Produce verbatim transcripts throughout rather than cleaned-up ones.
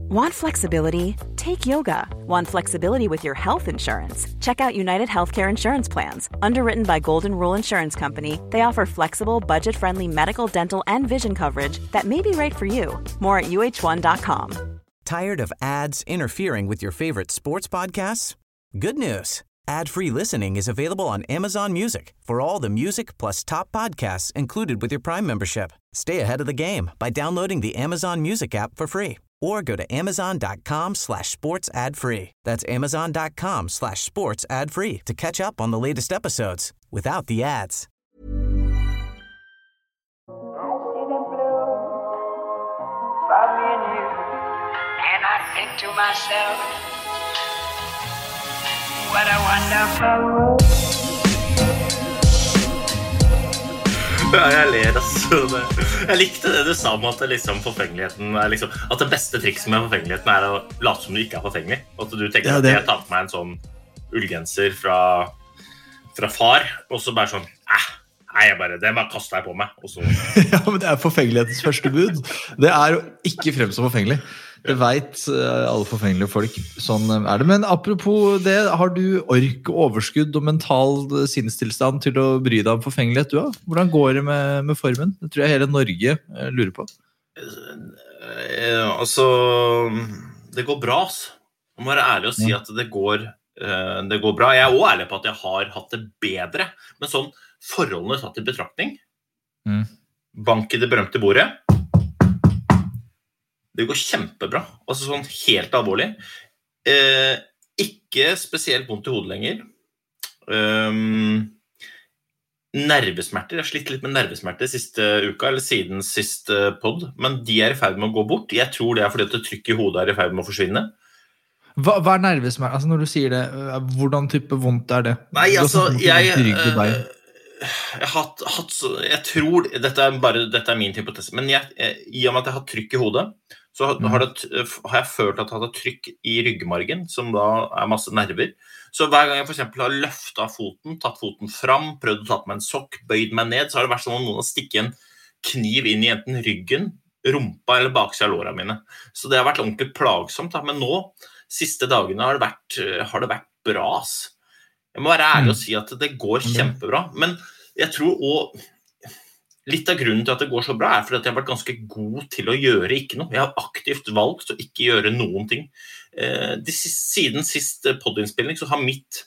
Want flexibility? Take yoga. Want flexibility with your health insurance? Check out United Healthcare Insurance Plans. Underwritten by Golden Rule Insurance Company, they offer flexible, budget-friendly medical, dental, and vision coverage that may be right for you. More at U H one dot com. Tired of ads interfering with your favorite sports podcasts? Good news. Ad-free listening is available on Amazon Music for all the music plus top podcasts included with your Prime membership. Stay ahead of the game by downloading the Amazon Music app for free or go to amazon.com slash sports ad free. That's amazon.com slash sports ad free to catch up on the latest episodes without the ads. And I think to myself, what a wonderful world. Ja, jeg ler altså det. Jeg likte det du sa om at, liksom, forfengeligheten er liksom, at det beste trikset med forfengeligheten er å late som du ikke er forfengelig. At du tenker ja, det... at jeg tar på meg en sånn ullgenser fra, fra far, og så bare sånn, eh, nei, jeg bare, det bare kaster jeg på meg. Og så... Ja, men det er forfengelighetens første bud. Det er å ikke frem som forfengelig. Det vet alle forfengelige folk. Sånn er det. Men apropos det, har du ork, overskudd og mental sinnestilstand til å bry deg om forfengelighet, du da? Hvordan går det med, med formen? Det tror jeg hele Norge lurer på. Altså, det går bra, altså. Jeg må være ærlig og si at det går, det går bra. Jeg er også ærlig på at jeg har hatt det bedre. Men sånn, forholdene tatt i betraktning. Mm. Bank i det berømte bordet. Det går kjempebra, altså sånn helt alvorlig. Eh, ikke spesielt vondt i hodet lenger. Um, nervesmerter, jeg har slitt litt med nervesmerter siste uka, eller siden siste podd, men de er i ferd med å gå bort. Jeg tror det er fordi at det trykket i hodet er i ferd med å forsvinne. Hva, hva er nervesmerter? Altså når du sier det, hvordan type vondt er det? Nei, altså, jeg... Jeg har hatt, hatt jeg tror, dette er bare, dette er min hypotese, men jeg, i og med at jeg har trykk i hodet, så har, har, det, har jeg følt at jeg har trykk i ryggmargen, som da er masse nerver. Så hver gang jeg for eksempel har løftet foten, tatt foten fram, prøvd å ta på meg en sokk, bøyd meg ned, så har det vært som om noen har stikket en kniv inn i enten ryggen, rumpa eller baksida av lårene mine. Så det har vært ordentlig plagsomt, da. Men nå, siste dagene, har det vært, har det vært bra, ass. Jeg må være ærlig og si at det går kjempebra, men jeg tror også litt av grunnen til at det går så bra er fordi at jeg har vært ganske god til å gjøre ikke noe. Jeg har aktivt valgt å ikke gjøre noen ting. De, siden sist poddinnspilling så har mitt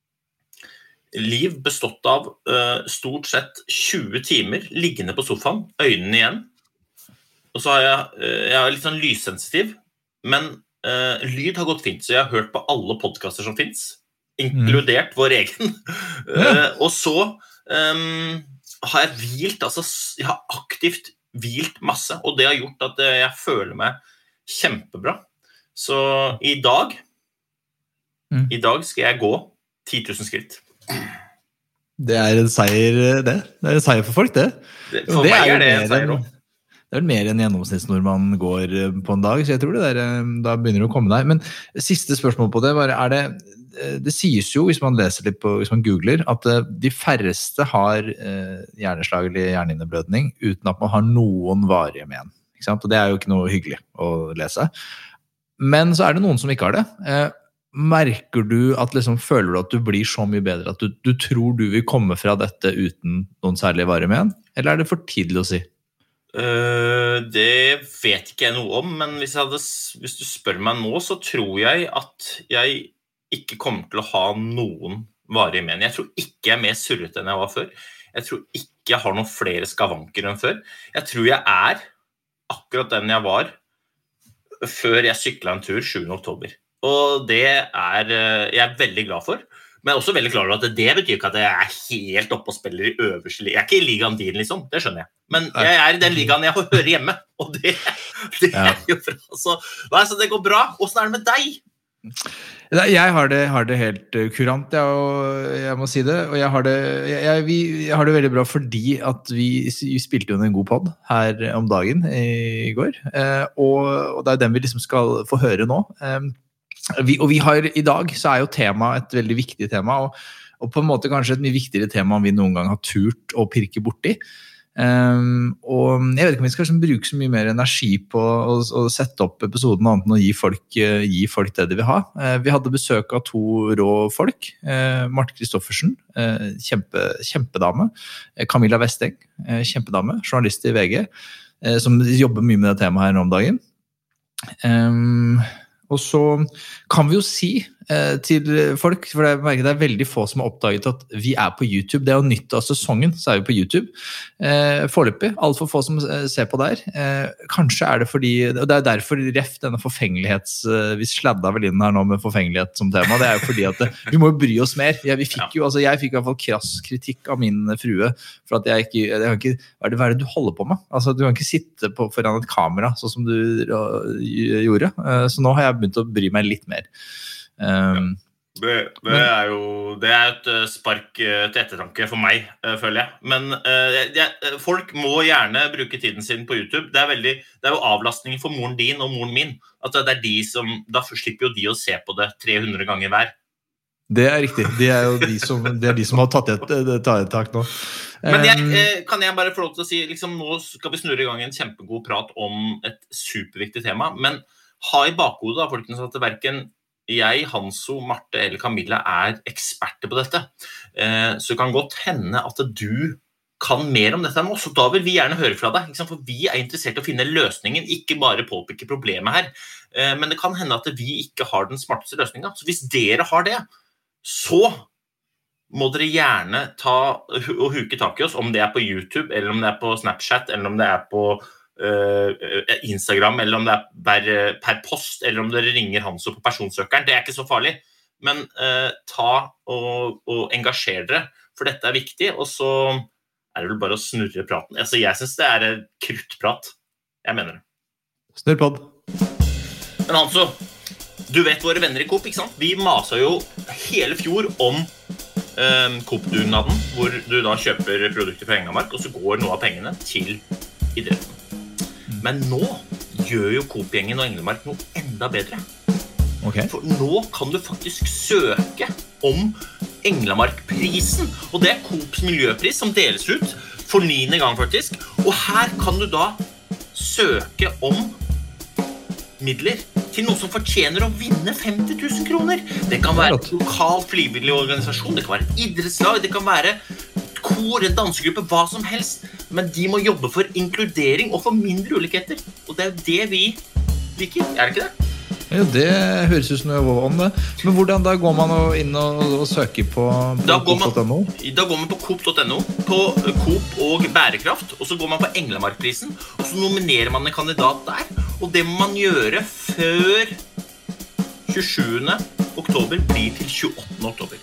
liv bestått av stort sett tjue timer liggende på sofaen, øynene igjen. Og så har jeg, jeg er litt sånn lyssensitiv, men lyd har gått fint, så jeg har hørt på alle podcaster som finnes. Inkludert vår egen. Ja. Og så um, har jeg hvilt, altså jeg har aktivt hvilt masse, og det har gjort at jeg føler meg kjempebra. Så i dag, mm. i dag skal jeg gå ti tusen skritt. Det er en seier, det. Det er en seier for folk, det. det for det meg er det en seier også. Det er vel mer enn gjennomsnittsnordmann går på en dag, så jeg tror det der, da begynner det å komme der. Men siste spørsmål på det, var, er det, det sies jo, hvis man leser litt på, hvis man googler, at de færreste har eh, hjerneslag eller hjernehinneblødning uten at man har noen varige men. Ikke sant? Og det er jo ikke noe hyggelig å lese. Men så er det noen som ikke har det. Eh, merker du at liksom, føler du at du blir så mye bedre, at du, du tror du vil komme fra dette uten noen særlige varige men? Eller er det for tidlig å si? Uh, det vet ikke jeg noe om, men hvis, jeg hadde, hvis du spør meg nå, så tror jeg at jeg ikke kommer til å ha noen varige men. Jeg tror ikke jeg er mer surret enn jeg var før. Jeg tror ikke jeg har noen flere skavanker enn før. Jeg tror jeg er akkurat den jeg var før jeg syklet en tur sjuende oktober. Og det er jeg er veldig glad for. Men jeg er også veldig klar over at det betyr ikke at jeg er helt oppe og spiller i øverste liga. Jeg er ikke i ligaen din, liksom, det skjønner jeg. Men jeg er i den ligaen jeg hører hjemme, og det, det er jo bra. Så, så det går bra. Hvordan er det med deg? Jeg har det, har det helt kurant, jeg, jeg må si det. Og jeg har det, jeg, vi, jeg har det veldig bra fordi at vi, vi spilte jo en god podd her om dagen i går. Og, og det er den vi liksom skal få høre nå. Vi, og vi har i dag så er jo tema et veldig viktig tema og, og på en måte kanskje et mye viktigere tema enn vi noen gang har turt å pirke bort i Um, og jeg vet ikke om vi skal liksom bruke så mye mer energi på å, å sette opp episoden annet enn å gi folk, uh, gi folk det de vil ha. Uh, vi hadde besøk av to rå folk. Uh, Marte Kristoffersen, uh, kjempe, kjempedame. Uh, Camilla Westeng, uh, kjempedame, journalist i V G, uh, som jobber mye med det temaet her nå om dagen. Um, og så kan vi jo si eh, til folk, for det er, det er veldig få som har oppdaget at vi er på YouTube. Det er jo nytt av sesongen, så er vi på YouTube. Eh, foreløpig, alt for få som ser på der. Eh, kanskje er det fordi, og det er derfor ref denne forfengelighets, vi sladda vel inn her nå med forfengelighet som tema, det er jo fordi at det, vi må jo bry oss mer. Ja, vi fikk jo, altså jeg fikk i hvert fall krass kritikk av min frue, for at jeg ikke, jeg kan ikke hva er det, hva er det du holder på med? Altså, du kan ikke sitte på, foran et kamera, sånn som du gjorde. Eh, så nå har jeg begynt å bry meg litt mer. Um, det, det er jo det er et spark til ettertanke for meg, føler jeg. Men uh, jeg, folk må gjerne bruke tiden sin på YouTube. Det er, veldig, det er jo avlastningen for moren din og moren min. At det er de som, da slipper jo de å se på det tre hundre ganger hver. Det er riktig. Det er jo de som, det er de som har tatt et, tatt et tak nå. Men jeg, kan jeg bare få lov til å si, liksom, nå skal vi snurre i gang en kjempegod prat om et superviktig tema, men ha i bakhodet da, folkens, at hverken jeg, Hanso, Marte eller Camilla er eksperter på dette. Eh, så det kan godt hende at du kan mer om dette enn oss, og da vil vi gjerne høre fra deg, ikke sant? For vi er interessert i å finne løsningen, ikke bare påpeke problemet her. Eh, men det kan hende at vi ikke har den smarteste løsningen. Så hvis dere har det, så må dere gjerne ta og huke tak i oss, om det er på YouTube, eller om det er på Snapchat, eller om det er på Uh, Instagram, eller om det er per, per post, eller om dere ringer Hanso på personsøkeren. Det er ikke så farlig, men uh, ta og, og engasjer dere, for dette er viktig, og så er det vel bare å snurre praten. Altså, jeg synes det er en kruttprat. Jeg mener det. Snurr podd. Men Hanso, du vet våre venner i Coop, ikke sant? Vi maser jo hele fjor om um, Coop-dugnaden, hvor du da kjøper produkter fra Englamark, og så går noe av pengene til idretten. Men nå gjør jo Coop-gjengen og Englemark noe enda bedre. Okay. For nå kan du faktisk søke om Englemark-prisen, og det er Coops miljøpris som deles ut for niende gang faktisk. Og her kan du da søke om midler til noe som fortjener å vinne femti tusen kroner. Det kan være en lokal frivillig organisasjon, det kan være et idrettslag, det kan være kor, en dansegruppe, hva som helst. Men de må jobbe for inkludering og for mindre ulikheter. Og det er det vi liker, er det ikke det? Ja, det høres ut som noe om det. Men hvordan da går man inn og, og søker på, på coop punktum no? Da går man på coop punktum no, på Coop og bærekraft, og så går man på Englemarkprisen, og så nominerer man en kandidat der. Og det må man gjøre før tjuesjuende oktober blir til tjueåttende oktober.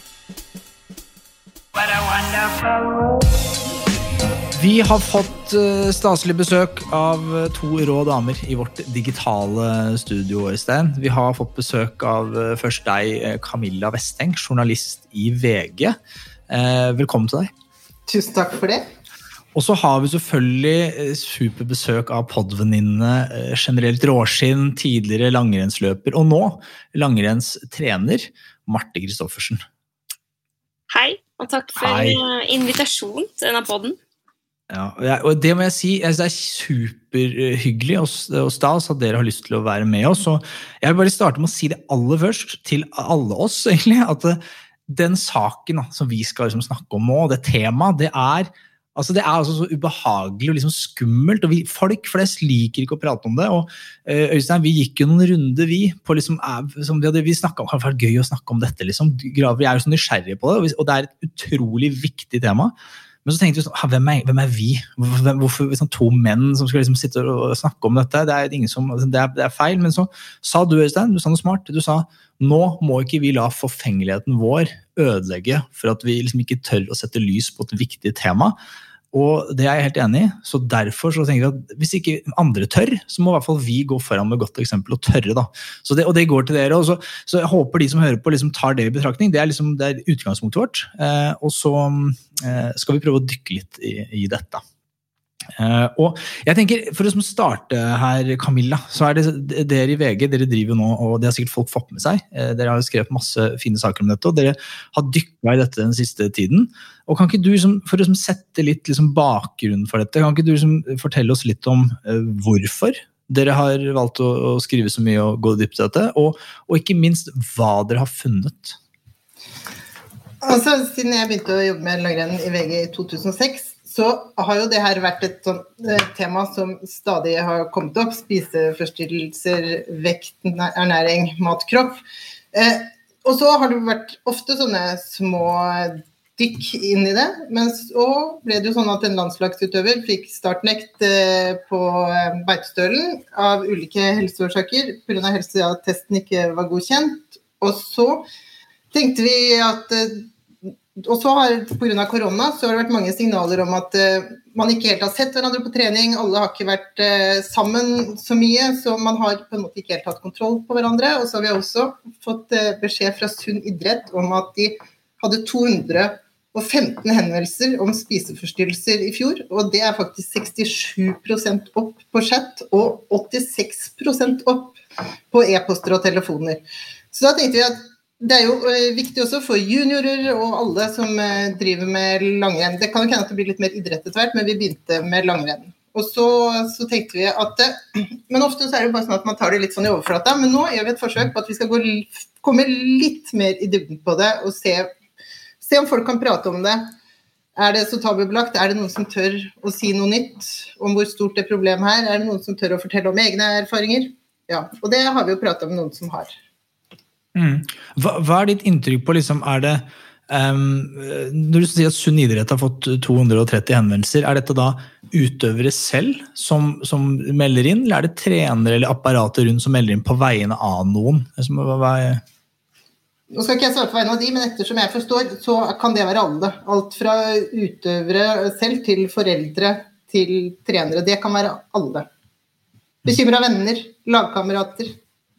What a wonderful world. Vi har fått uh, staselig besøk av uh, to rå damer i vårt digitale studio, Øystein. Vi har fått besøk av uh, først deg, uh, Camilla Westeng, journalist i V G. Uh, velkommen til deg. Tusen takk for det. Og så har vi selvfølgelig uh, superbesøk av poddvenninnene, uh, generelt råskinn, tidligere langrennsløper, og nå langrennstrener Marte Kristoffersen. Hei, og takk for Hei. invitasjon til denne podden. Ja, og det må jeg si, jeg synes det er superhyggelig og stas at dere har lyst til å være med oss, og jeg vil bare starte med å si det aller først til alle oss egentlig, at den saken som vi skal liksom snakke om nå, det temaet, det er, altså det er altså så ubehagelig og liksom skummelt, og vi, folk flest liker ikke å prate om det, og Øystein, vi gikk jo noen runder vi, på liksom, som vi, hadde, vi snakket om, det var gøy å snakke om dette liksom, vi er jo så nysgjerrige på det, og det er et utrolig viktig tema. Men så tenkte vi sånn, hvem er, hvem er vi? Hvem, hvorfor sånn, to menn som skal liksom sitte og snakke om dette? Det er, ingen som, det er, det er feil, men så sa du, Øystein, du sa noe smart. Du sa, nå må ikke vi la forfengeligheten vår ødelegge for at vi liksom ikke tør å sette lys på et viktig tema. Og det er jeg helt enig i, så derfor så tenker jeg at hvis ikke andre tør, så må i hvert fall vi gå foran med godt eksempel og tørre da. Så det, og det går til dere, og så, så jeg håper de som hører på liksom tar det i betraktning, det er liksom det er utgangspunktet vårt, eh, og så eh, skal vi prøve å dykke litt i, i dette. Uh, og jeg tenker, for å starte her, Camilla, så er det dere i V G, dere driver nå, og det har sikkert folk fått med seg, uh, dere har jo skrevet masse fine saker om dette, og dere har dykket i dette den siste tiden, og kan ikke du, liksom, for å liksom, sette litt liksom, bakgrunnen for dette, kan ikke du liksom, fortelle oss litt om uh, hvorfor dere har valgt å, å skrive så mye og gå dypt i dette, og, og ikke minst hva dere har funnet? Altså, siden jeg begynte å jobbe med langrenn i V G i to tusen og seks, så har jo det her vært et sånt tema som stadig har kommet opp, spiseforstyrrelser, vekt, ernæring, mat, kropp. Eh, og så har det vært ofte sånne små dykk inn i det, men så ble det jo sånn at en landslagsutøver fikk startnekt eh, på Beitostølen av ulike helseårsaker, på grunn av helseattesten ikke var godkjent. Og så tenkte vi at eh, Og så har, på grunn av korona, så har det vært mange signaler om at uh, man ikke helt har sett hverandre på trening, alle har ikke vært uh, sammen så mye, så man har på en måte ikke helt hatt kontroll på hverandre, og så har vi også fått uh, beskjed fra Sunn Idrett om at de hadde to hundre og femten henvendelser om spiseforstyrrelser i fjor, og det er faktisk sekstisju prosent opp på chat, og åttiseks prosent opp på e-poster og telefoner. Så da tenkte vi at det er jo viktig også for juniorer og alle som driver med langrenn. Det kan jo hende at det blir litt mer idrett etter hvert, men vi begynte med langrenn. Og så, så tenkte vi at, men ofte så er det bare sånn at man tar det litt sånn i overflata, men nå gjør vi et forsøk på at vi skal gå, komme litt mer i dybden på det, og se, se om folk kan prate om det. Er det så tabubelagt? Er det noen som tør å si noe nytt om hvor stort det problemet her? Er det noen som tør å fortelle om egne erfaringer? Ja, og det har vi jo pratet om noen som har. Mm. Hva, hva er ditt inntrykk på, liksom, er det um, når du sier at Sunn Idrett har fått to hundre og tretti henvendelser, er dette da utøvere selv som, som melder inn, eller er det trenere eller apparater rundt som melder inn på vegne av noen? Hva, hva er... Nå skal ikke jeg svare på vegne av de, men ettersom jeg forstår, så kan det være alle. Alt fra utøvere selv til foreldre til trenere, det kan være alle. Bekymret venner, lagkamerater.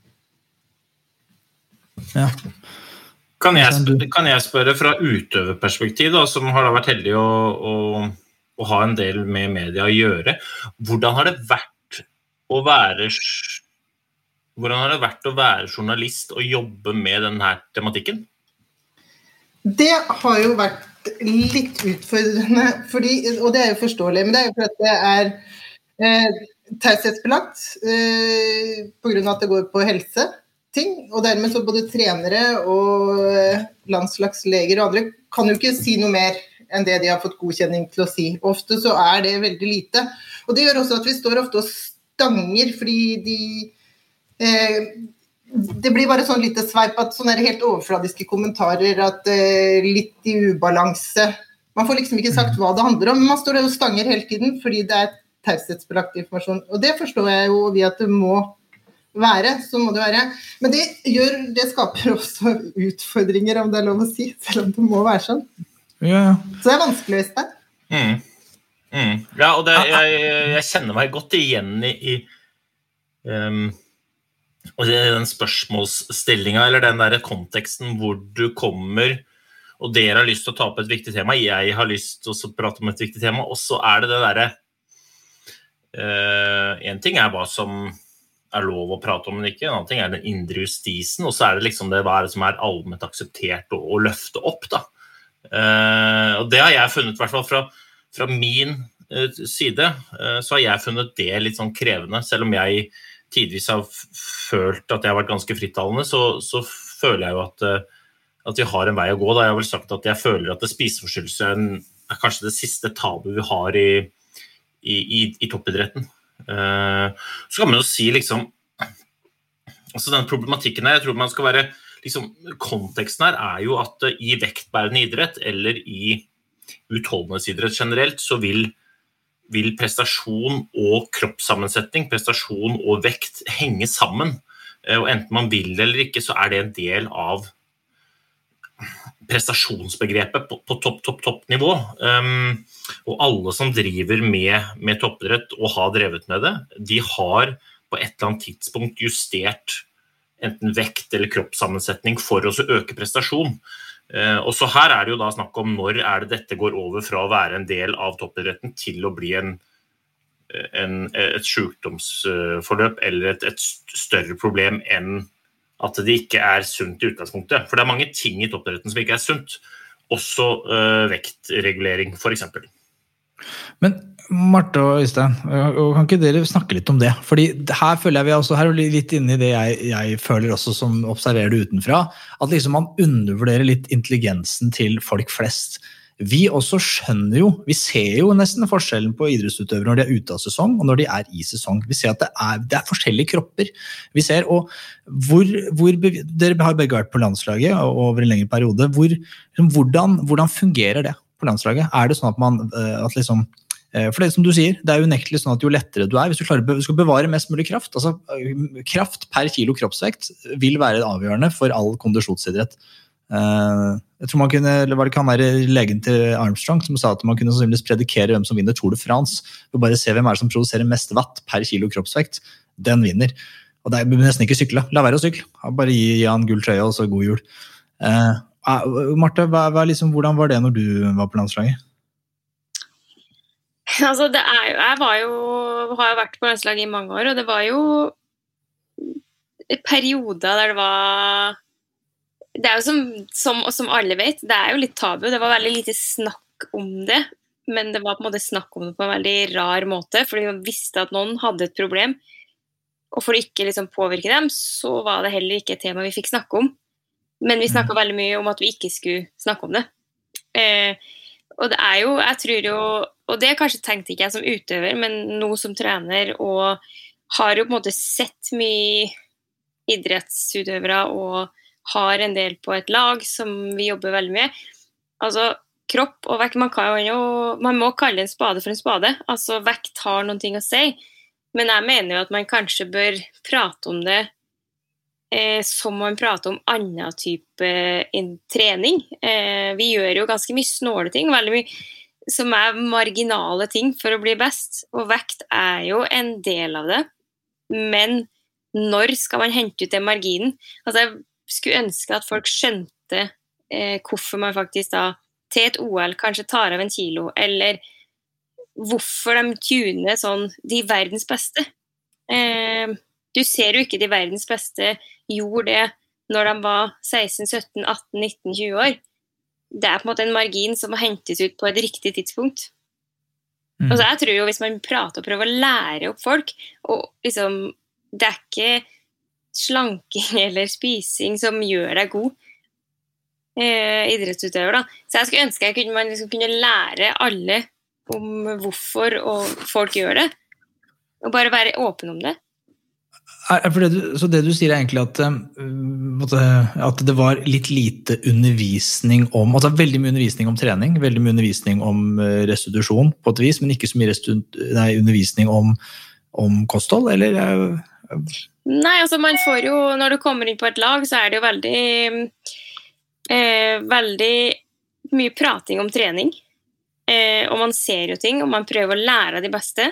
Ja. Kan, jeg, kan jeg spørre fra utøverperspektiv da, som har da vært heldig å, å, å ha en del med media å gjøre, hvordan har det vært å være hvordan har det vært å være journalist og jobbe med denne tematikken? Det har jo vært litt utfordrende, fordi, og det er jo forståelig, men det er jo for at det er eh, taushetsbelagt eh, på grunn av at det går på helse. Ting, og dermed så både trenere og landslagsleger og andre kan jo ikke si noe mer enn det de har fått godkjenning til å si. Ofte så er det veldig lite. Og det gjør også at vi står ofte og stanger, fordi de, eh, det blir bare sånn lite sveip at sånne helt overfladiske kommentarer, at eh, litt i ubalanse. Man får liksom ikke sagt hva det handler om, men man står der og stanger hele tiden, fordi det er taushetsbelagt informasjon. Og det forstår jeg jo ved at det må være, så må det være. Men det, gjør, det skaper også utfordringer, om det er lov å si, selv om det må være sånn. Ja. Så det er vanskelig, Øystein. Mm. Mm. Ja, og det, jeg, jeg kjenner meg godt igjen i, i um, og det, den spørsmålsstillingen, eller den der konteksten hvor du kommer, og dere har lyst til å ta opp et viktig tema, jeg har lyst til å prate om et viktig tema, og så er det det der, uh, en ting er hva som er lov å prate om, men ikke. En annen ting er den indre justisen, og så er det liksom det, hva er det som er allment akseptert å, å løfte opp, da. Uh, og det har jeg funnet, i hvert fall fra, fra min uh, side, uh, så har jeg funnet det litt sånn krevende, selv om jeg tidvis har følt at jeg har vært ganske frittalende, så, så føler jeg jo at, uh, at vi har en vei å gå. Da jeg har vel sagt at jeg føler at det spiseforstyrrelse er kanskje det siste tabu vi har i, i, i, i toppidretten. Uh, så kan man jo si liksom altså den problematikken her, jeg tror man skal være liksom, konteksten her er jo at uh, i vektbærende idrett eller i utholdenhetsidrett generelt så vil, vil prestasjon og kroppssammensetning, prestasjon og vekt henge sammen, uh, og enten man vil eller ikke så er det en del av prestasjonsbegrepet på, på topp, topp, topp nivå. Um, og alle som driver med, med toppidrett og har drevet med det, de har på et eller annet tidspunkt justert enten vekt eller kroppssammensetning for å øke prestasjon. Uh, og så her er det jo da snakk om når er det dette går over fra å være en del av toppidretten til å bli en, en, et sykdomsforløp eller et, et større problem enn at det ikke er sunt i utgangspunktet. For det er mange ting i toppidretten som ikke er sunt. Også uh, vektregulering, for eksempel. Men Marte og Øystein, kan ikke dere snakke litt om det? Fordi her føler jeg vi også, her er vi litt inne i det jeg, jeg føler også som observerer det utenfra, at liksom man undervurderer litt intelligensen til folk flest. Vi også skjønner jo, vi ser jo nesten forskjellen på idrettsutøvere når de er ute av sesong og når de er i sesong. Vi ser at det er, det er forskjellige kropper. Vi ser, og hvor, hvor, dere har begge vært på landslaget over en lengre periode, hvor, hvordan, hvordan fungerer det på landslaget? Er det sånn at man, at liksom, for det som du sier, det er jo unektelig sånn at jo lettere du er, hvis du klarer du skal bevare mest mulig kraft, altså kraft per kilo kroppsvekt vil være avgjørende for all kondisjonsidrett. Uh, jeg tror man kunne, eller var det kan være legen til Armstrong som sa at man kunne sannsynligvis predikere hvem som vinner Tour de France og bare se hvem er det som produserer mest watt per kilo kroppsvekt, den vinner og det er nesten ikke sykle, la være å sykle bare gi, gi han gull trøye og så god jul uh, uh, Marte, hva, hva, liksom, hvordan var det når du var på landslaget? Altså det er jo, jeg var jo har jo vært på landslaget i mange år og det var jo perioder der det var det er jo som, som, som alle vet, det er jo litt tabu, det var veldig lite snakk om det, men det var på en måte snakk om det på en veldig rar måte, fordi man visste at noen hadde et problem, og for å ikke liksom påvirke dem, så var det heller ikke et tema vi fikk snakke om. Men vi snakket veldig mye om at vi ikke skulle snakke om det. Eh, og det er jo, jeg tror jo, og det kanskje tenkte ikke jeg som utøver, men nå som trener, og har jo på en måte sett mye idrettsutøvere og har en del på et lag som vi jobber veldig med. Altså, kropp og vekt, man, kan jo, man må kalle en spade for en spade. Altså, vekt har noen ting å si. Men jeg mener jo at man kanskje bør prate om det eh, som man prater om annen type eh, trening. Eh, vi gjør jo ganske mye snåle ting, veldig mye som er marginale ting for å bli best. Og vekt er jo en del av det. Men når skal man hente ut den marginen? Altså, jeg skulle ønske at folk skjønte eh, hvorfor man faktisk da til et O L kanskje tar av en kilo, eller hvorfor de tuner sånn de verdens beste. Eh, du ser jo ikke de verdens beste gjorde det når de var seksten, sytten, atten, nitten, tjue år. Det er på en måte en margin som må hentes ut på et riktig tidspunkt. Mm. Altså jeg tror jo hvis man prater og prøver å lære opp folk, og liksom, det er ikke slanking eller spising som gjør deg god eh, idrettsutøver da. Så jeg skulle ønske jeg kunne, man liksom kunne lære alle om hvorfor og folk gjør det, og bare være åpen om det. For det du, så det du sier er egentlig at, at det var litt lite undervisning om, altså veldig mye undervisning om trening, veldig mye undervisning om restitusjon på et vis, men ikke så mye restu, nei, undervisning om, om kosthold, eller? Nei, altså man får jo, når du kommer inn på et lag, så er det jo veldig, eh, veldig mye prating om trening. Eh, og man ser jo ting, og man prøver å lære av de beste.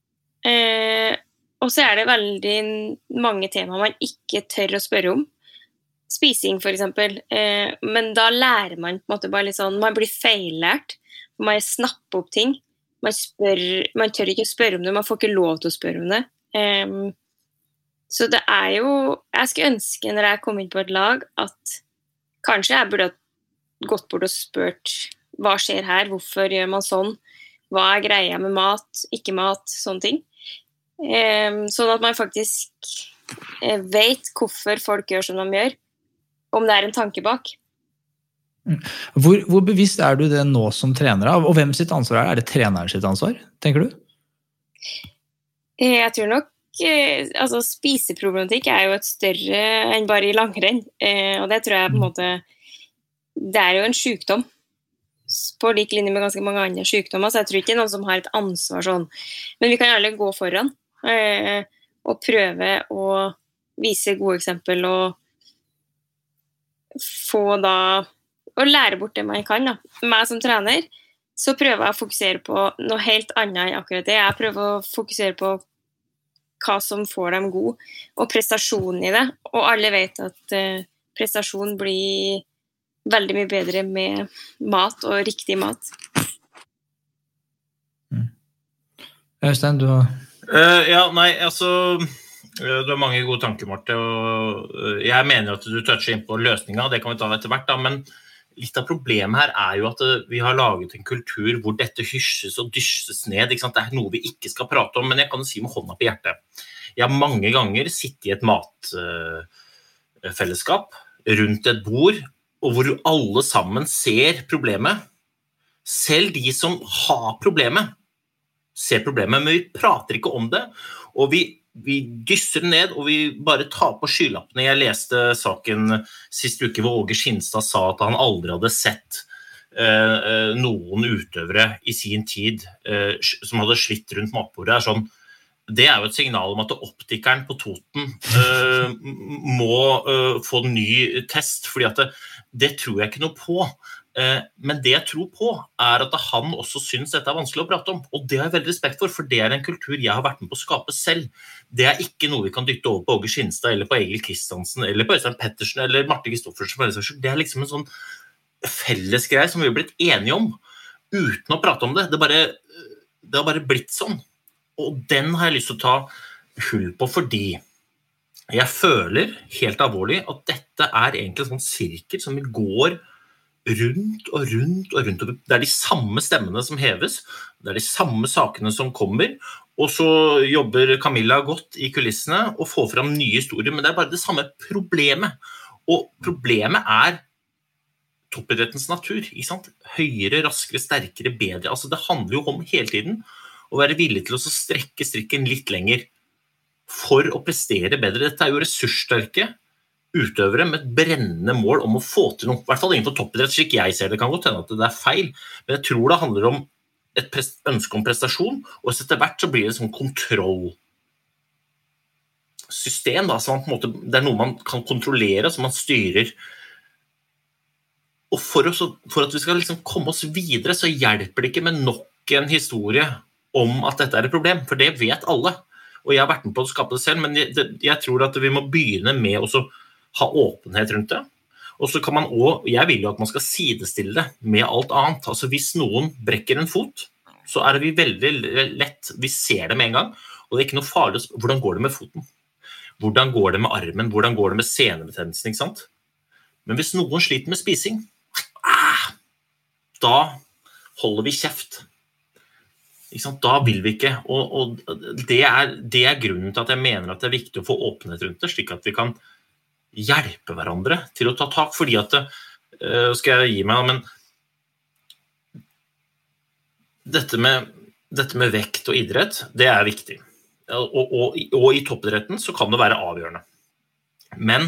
Eh, og så er det veldig mange temaer man ikke tør å spørre om. Spising, for eksempel. Eh, men da lærer man på en måte bare litt sånn, man blir feillært. Man snapper opp ting. Man, spør, man tør ikke å spørre om det, man får ikke lov til å spørre om det. Eh, Så det er jo, jeg skulle ønske når jeg kom inn på et lag, at kanskje jeg burde ha gått bort og spurt, hva skjer her, hvorfor gjør man sånn, hva er greia med mat, ikke mat, sånne ting. Eh, sånn at man faktisk eh, vet hvorfor folk gjør som de gjør, om det er en tanke bak. Hvor, hvor bevisst er du det nå som trener, og hvem sitt ansvar er det? Er det treneren sitt ansvar, tenker du? Jeg tror nok altså spiseproblematikk er jo et større enn bare i langrenn, eh, og det tror jeg på en måte det er jo en sykdom på lik linje med ganske mange andre sykdommer, så jeg tror ikke det er noen som har et ansvar sånn, men vi kan alle gå foran eh, og prøve å vise gode eksempel og få da å lære bort det man kan da. Meg som trener så prøver jeg å fokusere på noe helt annet enn akkurat det. Jeg prøver å fokusere på hva som får dem god, og prestasjonen i det. Og alle vet at eh, prestasjon blir veldig mye bedre med mat og riktig mat. Mm. Øystein, du har... Uh, ja, nei, altså du har mange gode tanker, Marte, og jeg mener at du toucher inn på løsninga, det kan vi ta etter hvert da, men litt av problemet her er jo at vi har laget en kultur hvor dette hysjes og dysjes ned, ikke sant? Det er noe vi ikke skal prate om, men jeg kan jo si med hånda på hjertet. Jeg har mange ganger sittet i et matfellesskap rundt et bord, og hvor alle sammen ser problemet. Selv de som har problemet, ser problemet, men vi prater ikke om det, og vi Vi dysser ned, og vi bare tar på skylappene. Jeg leste saken sist uke hvor Åge Skinstad sa at han aldri hadde sett eh, noen utøvere i sin tid eh, som hadde slitt rundt matbordet. Det er, sånn, det er jo et signal om at optikeren på Toten eh, må eh, få en ny test, fordi at det, det tror jeg ikke noe på. Men det jeg tror på er at han også synes dette er vanskelig å prate om, og det har jeg veldig respekt for, for det er en kultur jeg har vært med på å skape selv. Det er ikke noe vi kan dytte over på Åge Skinstad, eller på Egil Kristiansen, eller på Øystein Pettersen, eller Marte Kristoffersen. Det er liksom en sånn fellesgreie som vi har blitt enige om, uten å prate om det. Det, bare, det har bare blitt sånn, og den har jeg lyst til å ta hull på, fordi jeg føler helt alvorlig at dette er egentlig en sånn sirkel som vi går rundt og rundt og rundt. Det er de samme stemmene som heves, det er de samme sakene som kommer, og så jobber Camilla godt i kulissene og får fram nye historier, men det er bare det samme problemet. Og problemet er toppidrettens natur, ikke sant? Høyere, raskere, sterkere, bedre. Altså det handler jo om hele tiden å være villig til å strekke strikken litt lenger for å prestere bedre. Dette er jo ressurssterke utøvere med et brennende mål om å få til noe, i hvert fall innenfor toppidrett, slik jeg ser det, kan godt hende at det er feil, men jeg tror det handler om et ønske om prestasjon, og etter hvert så blir det et sånn kontrollsystem, da, så man på en måte, det er noe man kan kontrollere, som man styrer. Og for, oss, for at vi skal liksom komme oss videre, så hjelper det ikke med nok en historie om at dette er et problem, for det vet alle. Og jeg har vært med på å skape det selv, men jeg, det, jeg tror at vi må begynne med å ha åpenhet rundt det. Og så kan man også, jeg vil jo at man skal sidestille det med alt annet. Altså hvis noen brekker en fot, så er det vi veldig lett, vi ser det med en gang, og det er ikke noe farlig. Hvordan går det med foten? Hvordan går det med armen? Hvordan går det med senebetennelsen, ikke sant? Men hvis noen sliter med spising, ah, da holder vi kjeft. Ikke sant? Da vil vi ikke, og, og det, er, det er grunnen til at jeg mener at det er viktig å få åpenhet rundt det, slik at vi kan hjelpe hverandre til å ta tak, fordi at uh, skal jeg gi meg, men dette med, dette med vekt og idrett, det er viktig. Og, og, og i toppidretten så kan det være avgjørende. Men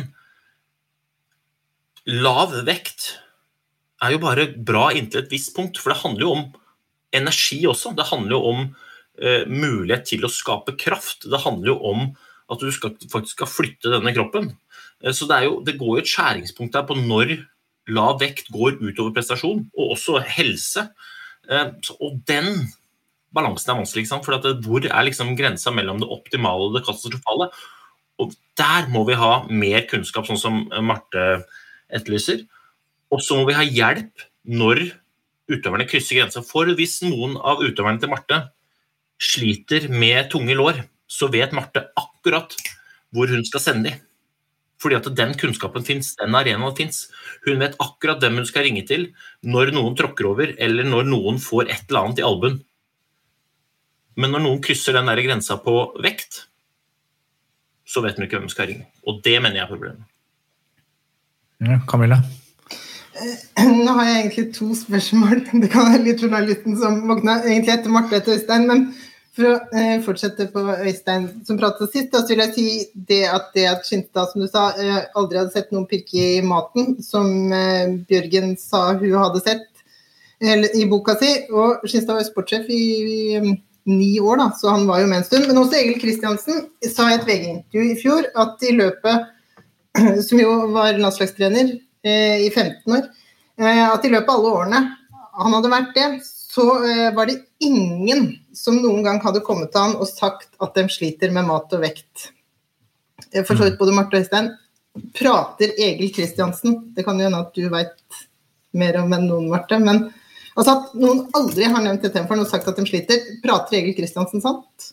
lav vekt er jo bare bra inntil et visst punkt, for det handler jo om energi også. Det handler jo om uh, mulighet til å skape kraft. Det handler jo om at du skal, faktisk skal flytte denne kroppen. Så det, er jo, det går jo et skjæringspunkt der på når lav vekt går utover prestasjon, og også helse. Og den balansen er vanskelig, ikke sant? For at det, hvor er liksom grensa mellom det optimale og det katastrofale? Og der må vi ha mer kunnskap, sånn som Marte etterlyser. Og så må vi ha hjelp når utøverne krysser grenser. For hvis noen av utøverne til Marte sliter med tunge lår, så vet Marte akkurat hvor hun skal sende dem. Fordi at den kunnskapen finnes, den arenaen finnes. Hun vet akkurat hvem hun skal ringe til når noen tråkker over, eller når noen får et eller annet i albuen. Men når noen krysser den der grensa på vekt, så vet hun ikke hvem hun skal ringe. Og det mener jeg er problemet. Ja, Camilla? Nå har jeg egentlig to spørsmål. Det kan være litt journalisten som våkna egentlig etter Marte etter Øystein, men for å eh, fortsette på Øystein som pratet sist, da så vil jeg si det at det at Skinstad, som du sa, eh, aldri hadde sett noen pirke i maten, som eh, Bjørgen sa hun hadde sett eller, i boka si, og Skinstad var jo sportssjef i, i um, ni år da, så han var jo med en stund, men også Egil Kristiansen sa i et V G-intervju i fjor at i løpet, som jo var landslagstrener eh, i femten år, eh, at i løpet av alle årene han hadde vært det, så eh, var det ingen som noen gang hadde kommet til han og sagt at de sliter med mat og vekt. Jeg forstår ut både Marte og Øystein. Prater Egil Kristiansen, det kan jo hende at du vet mer om enn noen, Marte, men Altså at noen aldri har nevnt det temaet for noen sagt at de sliter. Prater Egil Kristiansen sant?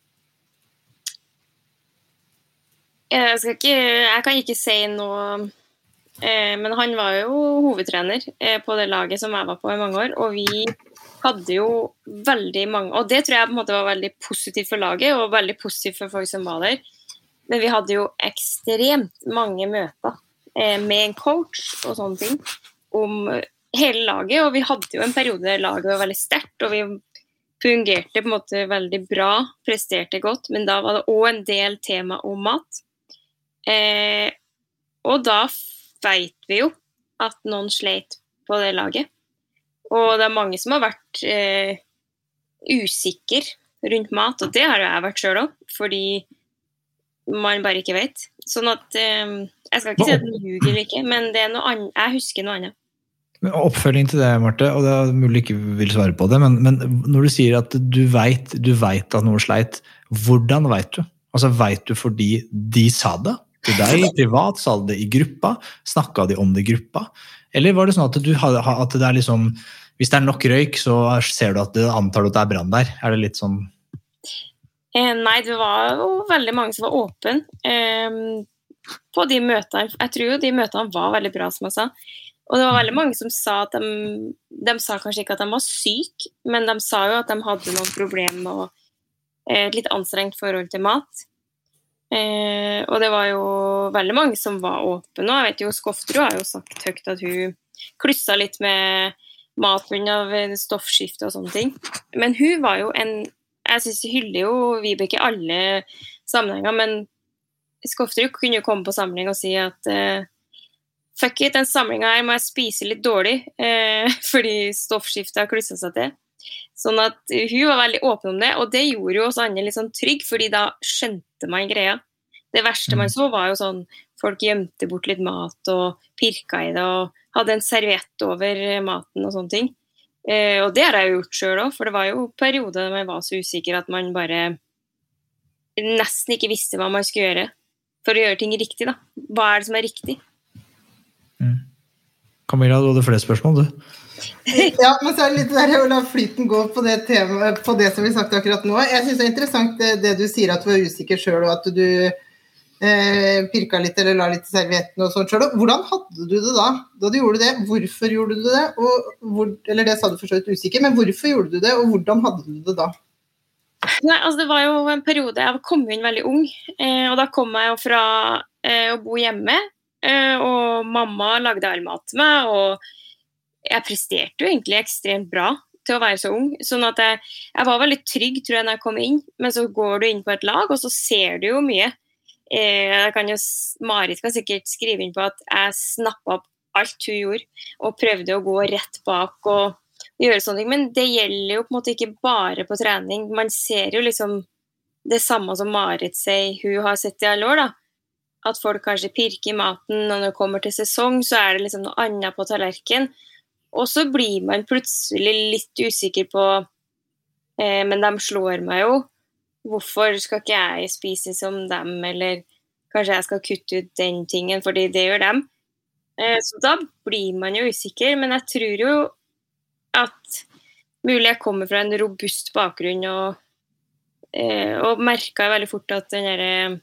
Jeg, skal ikke, jeg kan ikke si noe, eh, men han var jo hovedtrener eh, på det laget som jeg var på i mange år, og vi hadde jo veldig mange, og det tror jeg på en måte var veldig positivt for laget, og veldig positivt for folk som var der, men vi hadde jo ekstremt mange møter eh, med en coach og sånne ting, om hele laget, og vi hadde jo en periode der laget var veldig sterkt, og vi fungerte på en måte veldig bra, presterte godt, men da var det også en del tema om mat. Eh, og da vet vi jo at noen sleit på det laget. Og det er mange som har vært eh, usikker rundt mat, og det har jeg vært selv også, fordi man bare ikke vet. Sånn at, eh, jeg skal ikke si at den ljuger eller ikke, men det er noe annet, jeg husker noe annet. Oppfølging til det, Marte, og det er mulig ikke vil svare på det, men, men når du sier at du vet, du vet at noe sleit, hvordan vet du? Altså, vet du fordi de sa det? Til deg privat, sa det i gruppa, snakket de om det i gruppa, eller var det sånn at, du, at det er liksom, hvis det er nok røyk, så ser du at det antar du at det er brann der? Er det litt sånn? Eh, nei, det var jo veldig mange som var åpne eh, på de møtene. Jeg tror jo de møtene var veldig bra, som jeg sa. Og det var veldig mange som sa at de, de sa kanskje ikke at de var syke, men de sa jo at de hadde noen problemer og eh, et litt anstrengt forhold til mat. Eh, og det var jo veldig mange som var åpne. Og jeg vet jo, Skofterud har jo sagt høyt at hun klusset litt med mat av stoffskifte og sånne ting. Men hun var jo en, jeg synes hun hyller jo Vibeke i alle sammenhenger, men Skofterud kunne jo komme på samling og si at eh, fuck it, den samlingen her må jeg spise litt dårlig, eh, fordi stoffskiftet har klusset seg til. Sånn at hun var veldig åpen om det, og det gjorde jo oss andre litt sånn trygg, fordi da skjønte man greia. Det verste man så var jo sånn, folk gjemte bort litt mat og pirka i det, og hadde en serviett over maten og sånne ting. Eh, og det har jeg jo gjort selv også, for det var jo perioder da man var så usikker at man bare nesten ikke visste hva man skulle gjøre for å gjøre ting riktig da. Hva er det som er riktig? Mm. Camilla, du hadde flere spørsmål, du? Ja, men så er det litt der å la flyten gå på det, tema, på det som vi sagt akkurat nå. Jeg synes det er interessant det, det du sier at du var usikker selv, og at du eh, pirka litt eller la litt i servietten og sånt selv. Hvordan hadde du det da? Da du gjorde det, hvorfor gjorde du det? Og hvor, eller det sa du for så vidt usikker, men hvorfor gjorde du det, og hvordan hadde du det da? Nei, altså det var jo en periode, jeg kom inn veldig ung, eh, og da kom jeg jo fra eh, å bo hjemme, eh, og mamma lagde all mat til meg, og jeg presterte jo egentlig ekstremt bra til å være så ung, sånn at jeg, jeg var veldig trygg, tror jeg, når jeg kom inn, men så går du inn på et lag, og så ser du jo mye. Eh, jeg kan jo, Marit kan sikkert skrive inn på at jeg snappet opp alt hun gjorde, og prøvde å gå rett bak og gjøre sånne ting, men det gjelder jo på en måte ikke bare på trening. Man ser jo liksom det samme som Marit sier hun har sett i alle år da, at folk kanskje pirker i maten, og når det kommer til sesong, så er det liksom noe annet på tallerken. Og så blir man plutselig litt usikker på, eh, men de slår meg jo. Hvorfor skal ikke jeg spise som dem, eller kanskje jeg skal kutte ut den tingen, fordi det gjør dem. Eh, så da blir man jo usikker, men jeg tror jo at mulig jeg kommer fra en robust bakgrunn, og, eh, og merket veldig fort at den der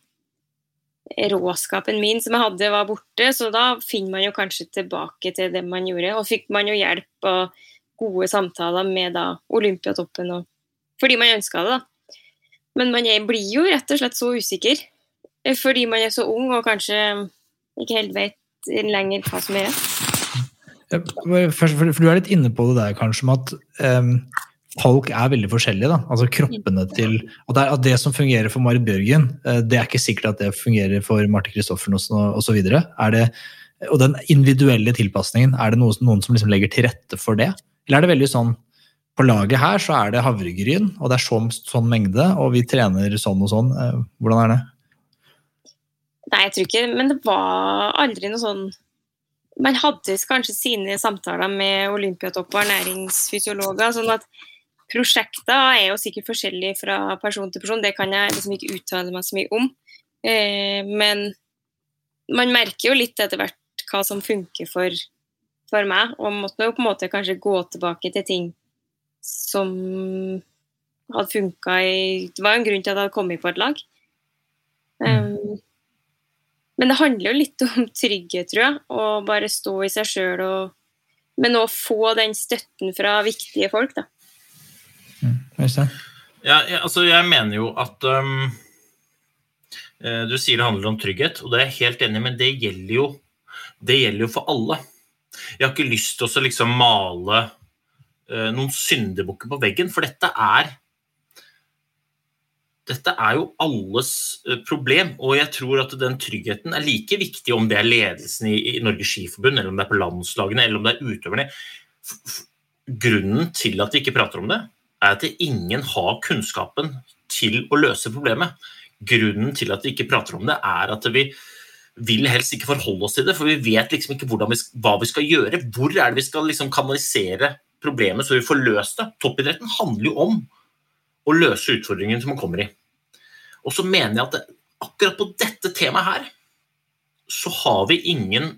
råskapen min som jeg hadde var borte, så da finner man jo kanskje tilbake til det man gjorde, og fikk man jo hjelp og gode samtaler med da Olympiatoppen, og, fordi man ønsket det da. Men man er, blir jo rett og slett så usikker, fordi man er så ung og kanskje ikke helt vet lenger hva som er. For, for, for du er litt inne på det der kanskje, med at um, folk er veldig forskjellige da, altså kroppene til, og det, er, at det som fungerer for Marit Bjørgen, det er ikke sikkert at det fungerer for Marte Kristoffersen og, og så videre. Er det, og den individuelle tilpasningen, er det noen, noen som liksom legger til rette for det? Eller er det veldig sånn, på laget her så er det havregryn, og det er sånn, sånn mengde, og vi trener sånn og sånn. Hvordan er det? Nei, jeg tror ikke, men det var aldri noe sånn, man hadde kanskje sine samtaler med Olympiatopp og ernæringsfysiologer, sånn at prosjekter er jo sikkert forskjellige fra person til person, det kan jeg liksom ikke uttale meg så mye om, eh, men man merker jo litt etter hvert hva som funker for, for meg, og måtte jo på en måte kanskje gå tilbake til ting som hadde funket i... Det var en grunn til at jeg hadde kommet på et lag. Um, men det handler jo litt om trygghet, tror jeg, å bare stå i seg selv, og, men å få den støtten fra viktige folk, da. Mm, ja, jeg, altså, jeg mener jo at um, du sier det handler om trygghet, og det er jeg helt enig, men det gjelder jo, det gjelder jo for alle. Jeg har ikke lyst til å liksom male uh, noen syndebukker på veggen, for dette er dette er jo alles uh, problem, og jeg tror at den tryggheten er like viktig om det er ledelsen i, i Norges Skiforbund, eller om det er på landslagene, eller om det er utøverne. F- f- grunnen til at vi ikke prater om det, er at ingen har kunnskapen til å løse problemet. Grunnen til at vi ikke prater om det er at vi vil helst ikke forholde oss til det, for vi vet liksom ikke hvordan vi, hva vi skal gjøre. Hvor er det vi skal liksom kanalisere problemet så vi får løst det? Toppidretten handler jo om å løse utfordringen som man kommer i. Og så mener jeg at det, akkurat på dette temaet her, så har vi ingen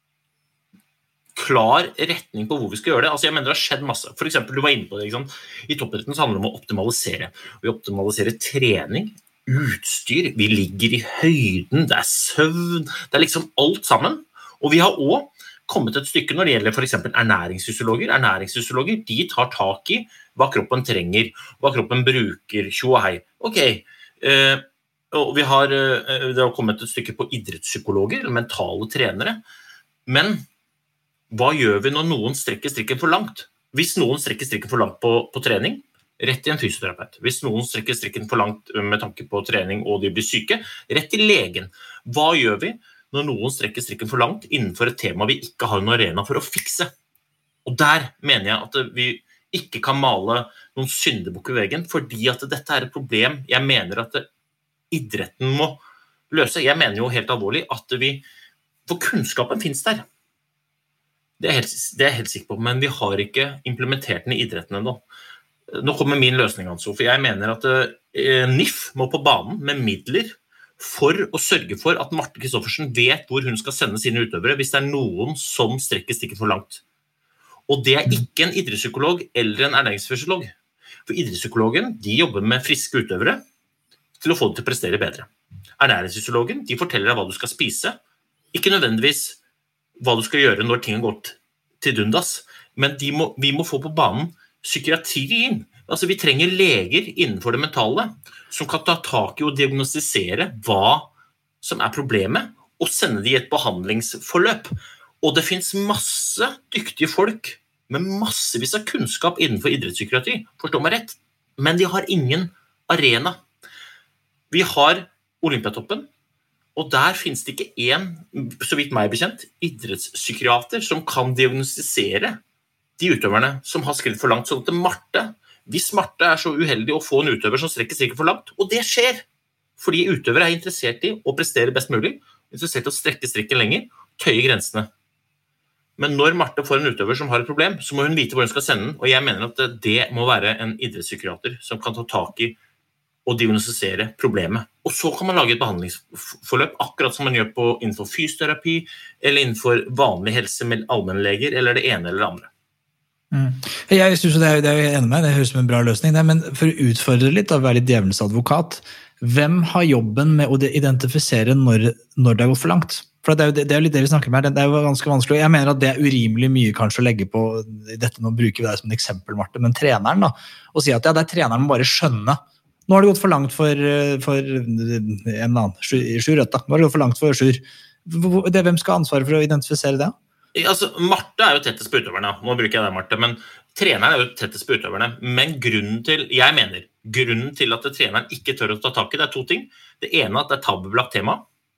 klar retning på hvor vi skal gjøre det. Altså jeg mener det har skjedd masse. For eksempel, du var inne på det, ikke sant? I toppidretten så handler det om å optimalisere. Vi optimaliserer trening, utstyr, vi ligger i høyden, det er søvn, det er liksom alt sammen. Og vi har også kommet et stykke når det gjelder for eksempel ernæringsfysiologer. Ernæringsfysiologer, de tar tak i hva kroppen trenger, hva kroppen bruker, tjo og hei. Ok, eh, og vi har, eh, det har kommet et stykke på idrettspsykologer, eller mentale trenere, men hva gjør vi når noen strekker strikken for langt? Hvis noen strekker strikken for langt på, på trening, rett til en fysioterapeut. Hvis noen strekker strikken for langt med tanke på trening og de blir syke, rett til legen. Hva gjør vi når noen strekker strikken for langt innenfor et tema vi ikke har en arena for å fikse? Og der mener jeg at vi ikke kan male noen syndebukk i veggen, fordi at dette er et problem jeg mener at idretten må løse. Jeg mener jo helt alvorlig at vi, for kunnskapen finnes der. Det er, helt, det er jeg helt sikker på, men vi har ikke implementert den i idretten ennå. Nå kommer min løsning, altså, for jeg mener at eh, N I F må på banen med midler for å sørge for at Marte Kristoffersen vet hvor hun skal sende sine utøvere hvis det er noen som strekker stikken for langt. Og det er ikke en idrettspsykolog eller en ernæringsfysiolog. For idrettspsykologen, de jobber med friske utøvere til å få dem til å prestere bedre. Ernæringsfysiologen, de forteller deg hva du skal spise, ikke nødvendigvis hva du skal gjøre når ting har gått til dundas, men de må, vi må få på banen psykiatrien. Altså vi trenger leger innenfor det mentale som kan ta tak i og diagnostisere hva som er problemet og sende de i et behandlingsforløp. Og det finnes masse dyktige folk med massevis av kunnskap innenfor idrettspsykiatri, forstå meg rett, men de har ingen arena. Vi har Olympiatoppen, og der finnes det ikke en, så vidt meg bekjent, idrettspsykiater som kan diagnostisere de utøverne som har skritt for langt. Så at Marte, hvis Marte er så uheldig å få en utøver som strekker strikken for langt, og det skjer, fordi utøvere er interessert i å prestere best mulig, interessert i å strekke strikken lenger, tøye grensene. Men når Marte får en utøver som har et problem, så må hun vite hvor hun skal sende den, og jeg mener at det må være en idrettspsykiater som kan ta tak i og diagnostisere problemet. Og så kan man lage et behandlingsforløp, akkurat som man gjør på, innenfor fysioterapi, eller innenfor vanlig helse med allmennleger, eller det ene eller det andre. Mm. Jeg synes det er, det er jeg enig med, det høres som en bra løsning, det, men for å utfordre litt, og være litt djevelens advokat, hvem har jobben med å identifisere når, når det har gått for langt? For det er, jo, det er jo litt det vi snakker om her, det er jo ganske vanskelig, og jeg mener at det er urimelig mye kanskje å legge på dette, nå bruker vi det som en eksempel, Marte, men treneren da, og si at ja, det er treneren må bare skjønne. Nå har det gått for langt for, for en annen, Sjur Rødt da. Nå har det gått for langt for Sjur. Det er hvem skal ha ansvaret for å identifisere det? Altså, Marte er jo tettest på utøverne. Nå bruker jeg det, Marte, men treneren er jo tettest på utøverne. Men grunnen til, jeg mener, grunnen til at treneren ikke tør å ta tak i, det er to ting. Det ene er at det er tabubelagt tema.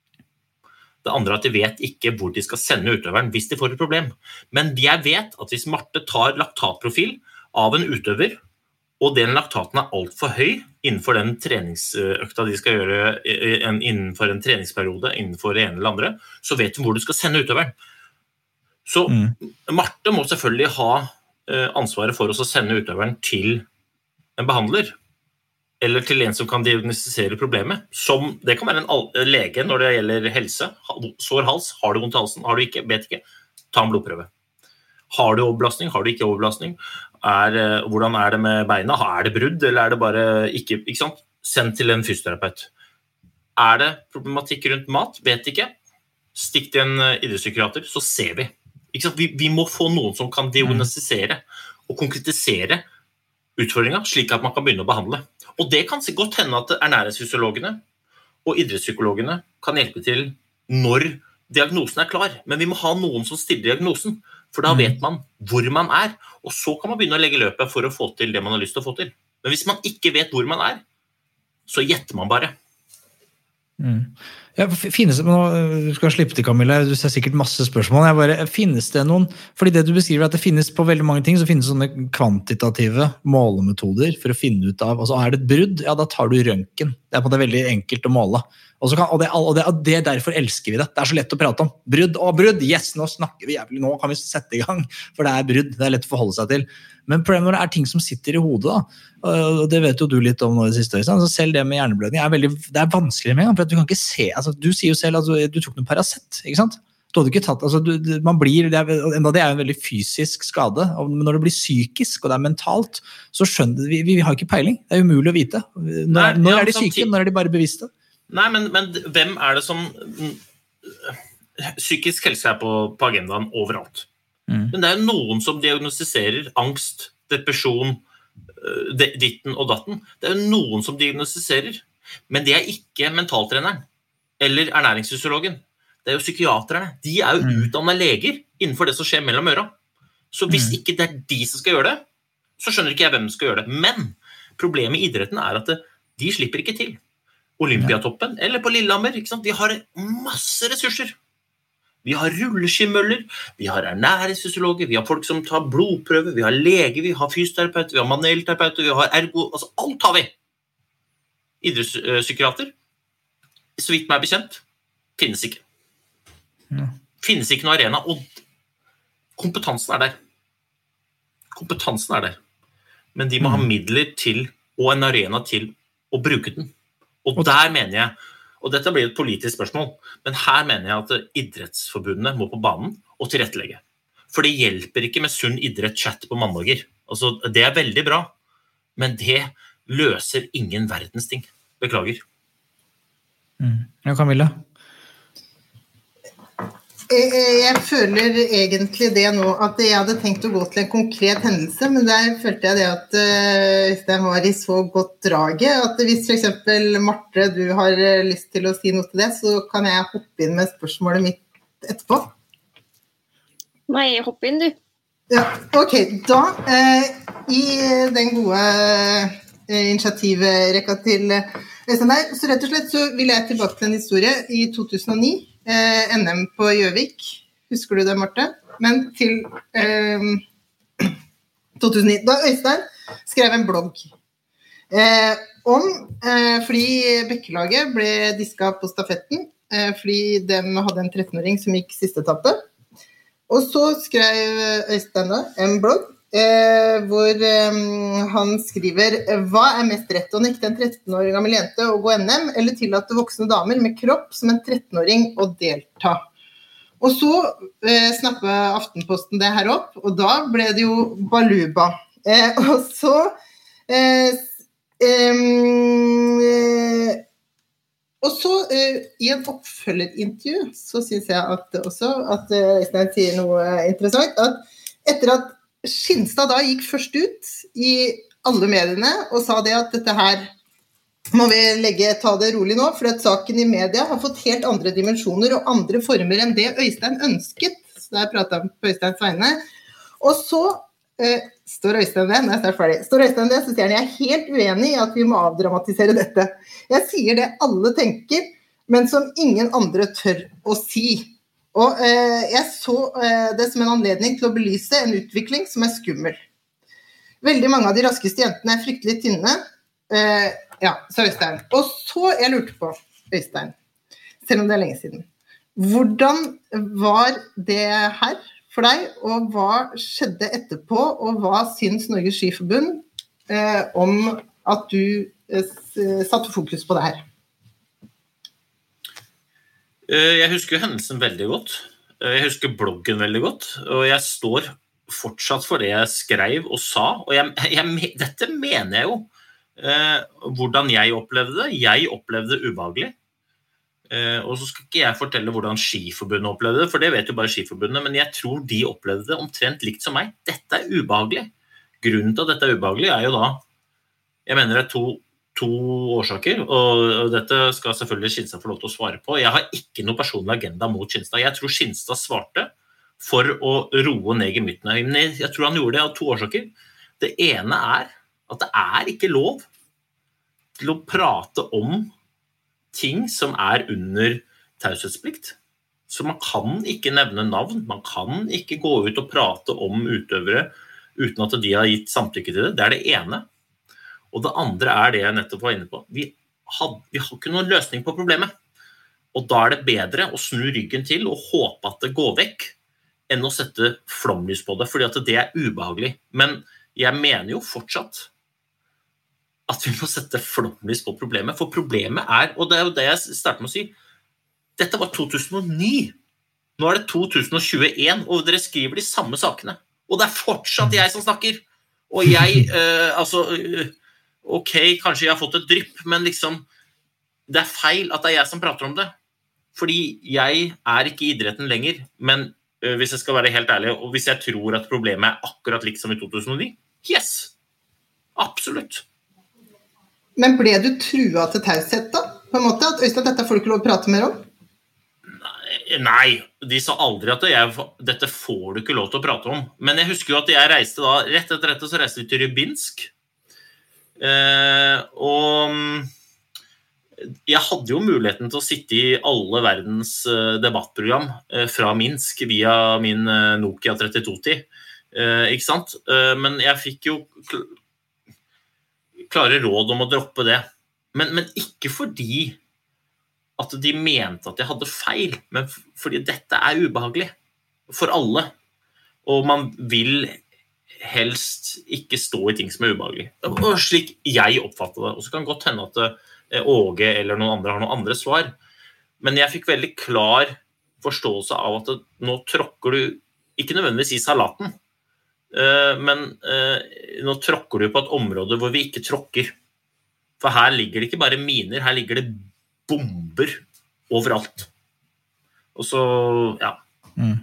Det andre er at de vet ikke hvor de skal sende utøveren hvis de får et problem. Men jeg vet at hvis Marte tar laktatprofil av en utøver, og den laktaten er alt for høy innenfor den treningsøkta de skal gjøre innenfor en treningsperiode, innenfor det ene eller andre, så vet du hvor du skal sende utøveren. Så mm. Marte må selvfølgelig ha ansvaret for å sende utøveren til en behandler, eller til en som kan diagnostisere problemet. Som, det kan være en lege når det gjelder helse, sår hals, har du vondt i halsen, har du ikke, vet ikke, ta en blodprøve. Har du overbelastning? Har du ikke overbelastning? Er, hvordan er det med beina? Er det brudd, eller er det bare ikke, ikke sant? Send til en fysioterapeut. Er det problematikk rundt mat? Vet ikke. Stikk til en idrettspsykiater, så ser vi. Ikke sant? Vi, vi må få noen som kan diagnostisere og konkretisere utfordringen, slik at man kan begynne å behandle. Og det kan godt hende at ernæringsfysiologene og idrettspsykologene kan hjelpe til når diagnosen er klar. Men vi må ha noen som stiller diagnosen, for da vet man hvor man er, og så kan man begynne å legge løpet for å få til det man har lyst til å få til. Men hvis man ikke vet hvor man er, så gjetter man bare. Mm. Ja, finnes det, nå, du skal slippe til Camilla, du ser sikkert masse spørsmål. Jeg bare, finnes det noen, fordi det du beskriver at det finnes på veldig mange ting, så finnes det sånne kvantitative målemetoder for å finne ut av, altså er det et brudd, ja da tar du røntgen. Det er på det veldig enkelt å måle. Og, så kan, og, det, og, det, og det derfor elsker vi det. Det er så lett å prate om. Brudd, å brudd, yes, nå snakker vi jævlig, nå kan vi sette i gang, for det er brudd, det er lett å forholde seg til. Men problemet når det er ting som sitter i hodet, da, og det vet jo du litt om nå i det siste, så selv det med hjerneblødning er veldig, det er vanskelig med, for at du kan ikke se, altså, du sier jo selv at du, du tok noen Paracet, ikke sant? Du hadde ikke tatt, altså, du, man blir, det er, enda det er en veldig fysisk skade, men når det blir psykisk, og det er mentalt, så skjønner vi, vi, vi har ikke peiling, det er umulig å vite. Når, Nei, når ja, er de syke, når er de bare bevisste? Nei, men, men hvem er det som psykisk helse er på, på agendaen overalt? Mm. Men det er noen som diagnostiserer angst, depresjon, ditten og datten. Det er noen som diagnostiserer, men det er ikke mentaltreneren eller ernæringsfysiologen. Det er jo psykiaterne. De er jo mm. utdannet leger innenfor det som skjer mellom øra. Så hvis mm. ikke det er de som skal gjøre det, så skjønner ikke jeg hvem som skal gjøre det. Men problemet i idretten er at det, de slipper ikke til. Olympiatoppen, eller på Lillehammer, ikke sant? Vi har masse ressurser. Vi har rulleskimøller, vi har ernæringsfysiologer, vi har folk som tar blodprøver, vi har lege, vi har fysioterapeuter, vi har manuellterapeuter, vi har ergo, altså alt har vi. Idrettspsykiater, så vidt meg er bekjent, finnes ikke. Ja. Finnes ikke noen arena, og kompetansen er der. Kompetansen er der. Men de må mm. ha midler til, og en arena til å bruke den. Og der mener jeg, og dette blir et politisk spørsmål, men her mener jeg at idrettsforbundene må på banen og tilrettelegge. For det hjelper ikke med sunn idrett-chat på mandager. Altså, det er veldig bra, men det løser ingen verdens ting. Beklager. Mm. Ja, Camilla? Jeg, jeg føler egentlig det nå, at jeg hadde tenkt å gå til en konkret hendelse, men der følte jeg det at hvis jeg var i så godt draget, at hvis for eksempel Marte, du har lyst til å si noe til det, så kan jeg hoppe inn med spørsmålet mitt etterpå. Nei, hopp inn du. Ja, ok, da eh, i den gode eh, initiativrekka til Øystein der, så rett og slett så vil jeg tilbake til en historie i to tusen og ni, Eh, N M på Gjøvik, husker du det, Marte? Men til eh, to tusen ni, da Øystein skrev en blogg eh, om, eh, fordi Bekkelaget ble disket på stafetten, eh, fordi de hadde en trettenåring som gikk siste etappe. Og så skrev Øystein da en blogg, eh, hvor eh, han skriver: hva er mest rett, å nekte en tretten-åring gammel jente å gå N M, eller tillate voksne damer med kropp som en tretten-åring å delta? Og så eh, snappet Aftenposten det her opp, og da ble det jo baluba. Eh, og så eh, eh, og så eh, i en oppfølgerintervju så synes jeg at også at Øystein sier noe interessant, at etter at Skinstad da gikk først ut i alle mediene og sa det at dette her må vi legge, ta det rolig nå, for at saken i media har fått helt andre dimensjoner og andre former enn det Øystein ønsket. Så der pratet han på Øysteins vegne. Og så eh, står Øystein det, når jeg er ferdig, står Øystein det, så sier han: jeg er helt uenig i at vi må avdramatisere dette. Jeg sier det alle tenker, men som ingen andre tør å si. Og eh, jeg så eh, det som en anledning til å belyse en utvikling som er skummel. Veldig mange av de raskeste jentene er fryktelig tynne. Eh, ja, så Øystein. Og så jeg lurte på, Øystein, selv om det er lenge siden, hvordan var det her for deg, og hva skjedde etterpå, og hva synes Norges Skiforbund eh, om at du eh, satte fokus på det her? Jeg husker hendelsen veldig godt. Jeg husker bloggen veldig godt, og jeg står fortsatt for det jeg skrev og sa, og jeg, jeg, dette mener jeg jo. Eh, hvordan jeg opplevde det. Jeg opplevde det ubehagelig. Eh, og så skal ikke jeg fortelle hvordan Skiforbundet opplevde det, for det vet jo bare Skiforbundet, men jeg tror de opplevde det omtrent likt som meg. Dette er ubehagelig. Grunnen til at dette er ubehagelig er jo da, jeg mener det er to, to årsaker, og dette skal selvfølgelig Skinstad få lov til å svare på. Jeg har ikke noe personlig agenda mot Skinstad. Jeg tror Skinstad svarte for å roe ned gemyttene. Men jeg tror han gjorde det av to årsaker. Det ene er at det er ikke lov til å prate om ting som er under taushetsplikt. Så man kan ikke nevne navn, man kan ikke gå ut og prate om utøvere uten at de har gitt samtykke til det. Det er det ene. Og det andre er det jeg nettopp var inne på. Vi, had, vi har ikke noen løsning på problemet. Og da er det bedre å snu ryggen til og håpe at det går vekk, enn å sette flomlys på det, fordi at det er ubehagelig. Men jeg mener jo fortsatt at vi må sette flomlys på problemet, for problemet er, og det er jo det jeg starter med å si, dette var to tusen og ni, nå er det to tusen og tjueen, og dere skriver de samme sakene, og det er fortsatt jeg som snakker, og jeg, uh, altså, uh, ok, kanskje jeg har fått et drypp, men liksom, det er feil at det er jeg som prater om det, fordi jeg er ikke i idretten lenger, men uh, hvis jeg skal være helt ærlig, og hvis jeg tror at problemet er akkurat likt som i to tusen og ni, yes, absolutt. Men ble du trua til taushet da? På en måte, at Øystein, dette får du ikke lov å prate mer om? Nei, nei, de sa aldri at jeg, dette får du ikke lov til å prate om. Men jeg husker jo at jeg reiste da, rett etter dette så reiste vi til Rybinsk. Eh, og jeg hadde jo muligheten til å sitte i alle verdens debattprogram eh, fra Minsk via min eh, Nokia trettito ti. Eh, ikke sant? Eh, men jeg fikk jo klare råd om å droppe det. Men, men ikke fordi at de mente at jeg hadde feil, men fordi dette er ubehagelig for alle. Og man vil helst ikke stå i ting som er ubehagelig. Og slik jeg oppfatter det. Og så kan det godt hende at Åge eller noen andre har noen andre svar. Men jeg fikk veldig klar forståelse av at nå tråkker du, ikke nødvendigvis i salaten, men nå tråkker du på et område hvor vi ikke tråkker. For her ligger det ikke bare miner, her ligger det bomber overalt. Og så, ja. Mm.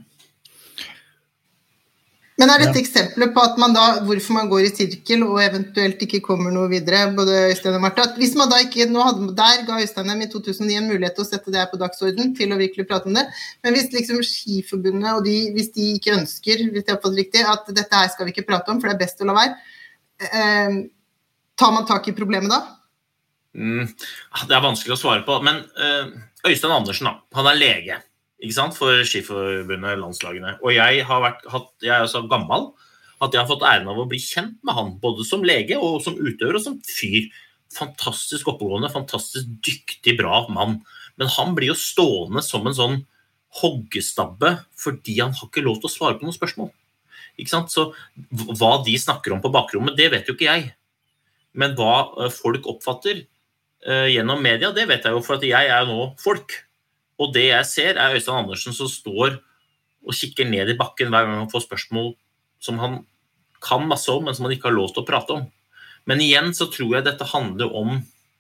Men er dette eksempler på at man da, hvorfor man går i sirkel og eventuelt ikke kommer noe videre, både Øystein og Martha, at hvis man da ikke, nå hadde, der ga Øystein dem i to tusen og ni en mulighet til å sette det her på dagsorden, til å virkelig prate om det, men hvis liksom Skiforbundet, og de, hvis de ikke ønsker, hvis jeg har fått riktig, at dette her skal vi ikke prate om, for det er best å la være, eh, tar man tak i problemet da? Mm, det er vanskelig å svare på, men uh, Øystein Andersen da, han er lege, ikke sant, for Skiforbundet, landslagene, og jeg har vært, hatt, jeg er så gammel at jeg har fått æren av å bli kjent med han, både som lege og som utøver og som fyr. Fantastisk oppegående, fantastisk dyktig, bra mann, men han blir jo stående som en sånn hoggestabbe fordi han har ikke lov til å svare på noen spørsmål, ikke sant, så hva de snakker om på bakrommet, det vet jo ikke jeg, men hva folk oppfatter gjennom media, det vet jeg jo, for at jeg er nå folk. Og det jeg ser er Øystein Andersen som står og kikker ned i bakken hver gang han får spørsmål som han kan masse om, men som han ikke har lov til å prate om. Men igjen så tror jeg dette handler om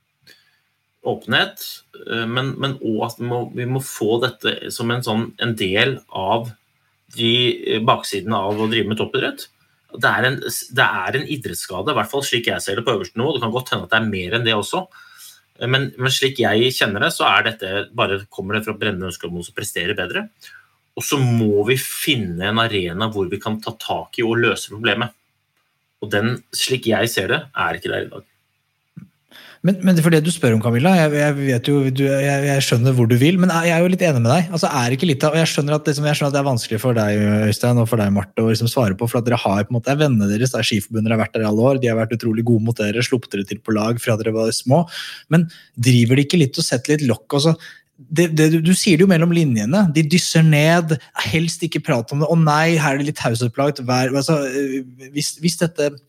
åpenhet, men, men også at vi må, vi må få dette som en, sånn, en del av de baksidene av å drive med toppidrett. Det er, en, det er en idrettsskade, i hvert fall slik jeg ser det på øverste nivå. Det kan godt hende at det er mer enn det også. Men, men slik jeg kjenner det, så er dette bare, kommer det fra brennende ønsker om noen som presterer bedre. Og så må vi finne en arena hvor vi kan ta tak i og løse problemet. Og den, slik jeg ser det, er ikke der i dag. Men, men for det du spør om, Camilla, jeg, jeg vet jo, du, jeg, jeg skjønner hvor du vil, men jeg er jo litt enig med deg. Altså, er ikke litt av, og jeg skjønner, at, liksom, jeg skjønner at det er vanskelig for deg, Øystein, og for deg, Marte, å liksom svare på, for at dere har på en måte, vennene deres, der Skiforbundet har vært der i alle år, de har vært utrolig gode mot dere, sluppet dere til på lag fra dere var små, men driver de ikke litt og setter litt lokk, og så Det, det, du, du sier det jo mellom linjene, de dysser ned, helst ikke prate om det, å nei, her er det litt taushetsplagt, altså, hvis, hvis dette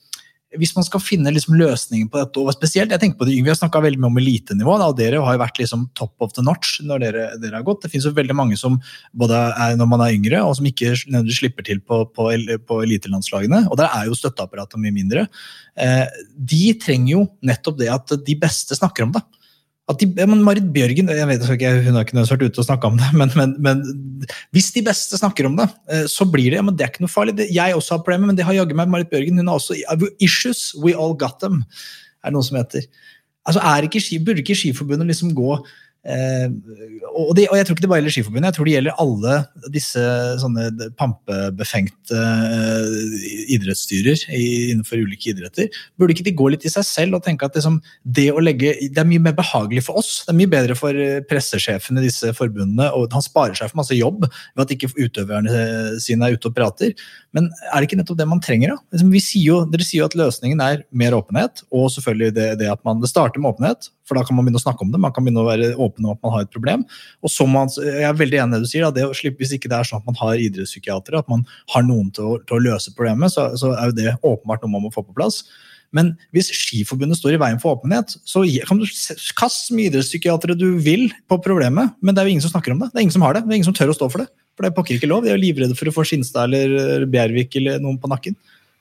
hvis man skal finne liksom løsningen på dette, og spesielt, jeg tenker på det yngre, vi har snakket veldig mye om elitenivå, da, og dere har jo vært liksom top of the notch når dere, dere har gått. Det finnes jo veldig mange som både er når man er yngre, og som ikke slipper til på, på, på elitelandslagene, og der er jo støtteapparatet mye mindre. Eh, de trenger jo nettopp det at de beste snakker om det. At de, men Marit Bjørgen, jeg vet ikke, hun har ikke nødvendigvis vært ute og snakket om det, men, men, men hvis de beste snakker om det, så blir det, ja, men det er ikke noe farlig. Det, jeg også har problemer, men det har jagget meg Marit Bjørgen, hun har også issues, we all got them, er det noe som heter. Altså, er ikke, burde ikke Skiforbundet liksom gå Eh, og, det, og jeg tror ikke det bare gjelder Skiforbundet, jeg tror det gjelder alle disse sånne pampebefengte uh, idrettsstyrer i, innenfor ulike idretter. Burde ikke de gå litt i seg selv og tenke at liksom, det å legge, det er mye mer behagelig for oss, det er mye bedre for pressesjefene i disse forbundene, og han sparer seg for masse jobb ved at ikke utøverne sine er ute og prater, men er det ikke nettopp det man trenger da? Liksom, vi sier jo, dere sier jo at løsningen er mer åpenhet, og selvfølgelig det, det at man, det starter med åpenhet, for da kan man begynne å snakke om det, man kan begynne å være åpen om at man har et problem, og så man, jeg er veldig enig i det du sier, da, det å slippe, hvis ikke det er sånn at man har idrettspsykiatere, at man har noen til å, til å løse problemet, så, så er jo det åpenbart noe man må få på plass. Men hvis Skiforbundet står i veien for åpenhet, så kan du kaste med idrettspsykiatere du vil på problemet, men det er jo ingen som snakker om det, det er ingen som har det, det er ingen som tør å stå for det, for det er pokker ikke lov, de er jo livredde for å få Skinstad eller Bjervik eller noen på nakken.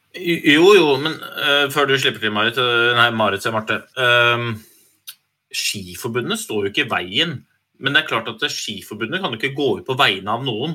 Jo, jo, men uh, før du slipper til Marit, uh, nei, Marit sier Marte, uh, Skiforbundet står jo ikke i veien, men det er klart at Skiforbundet kan jo ikke gå ut på vegne av noen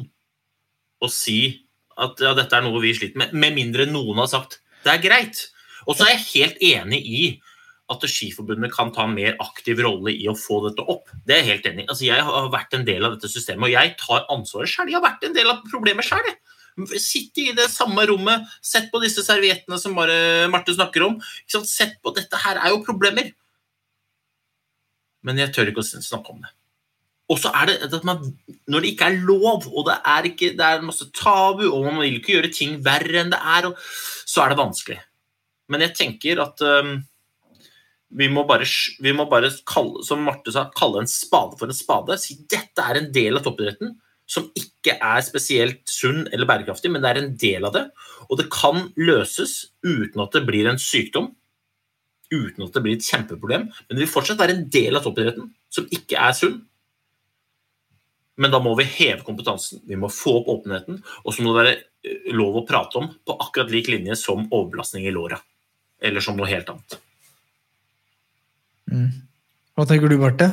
og si at ja, dette er noe vi sliter med, med mindre noen har sagt det er greit. Og så er jeg helt enig i at Skiforbundet kan ta en mer aktiv rolle i å få dette opp. Det er jeg helt enig i. Altså, jeg har vært en del av dette systemet, og jeg tar ansvaret selv. Jeg har vært en del av problemet selv. Sitte i det samme rommet, sett på disse serviettene som bare Marte snakker om. Ikke sant? Sett på dette her er jo problemer. Men jeg tør ikke å snakke om det. Og så er det at man, når det ikke er lov, og det er, ikke, det er masse tabu, og man vil ikke gjøre ting verre enn det er, og så er det vanskelig. Men jeg tenker at um, vi må bare, vi må bare kalle, som Marte sa, kalle en spade for en spade. Si dette er en del av toppidretten, som ikke er spesielt sunn eller bærekraftig, men det er en del av det, og det kan løses uten at det blir en sykdom, uten at det blir et kjempeproblem, men det vil fortsatt være en del av toppidretten som ikke er sunn. Men da må vi heve kompetansen, vi må få opp åpenheten, og så må det være lov å prate om på akkurat lik linje som overbelastning i låret, eller som noe helt annet. Mm. Hva tenker du, Marte?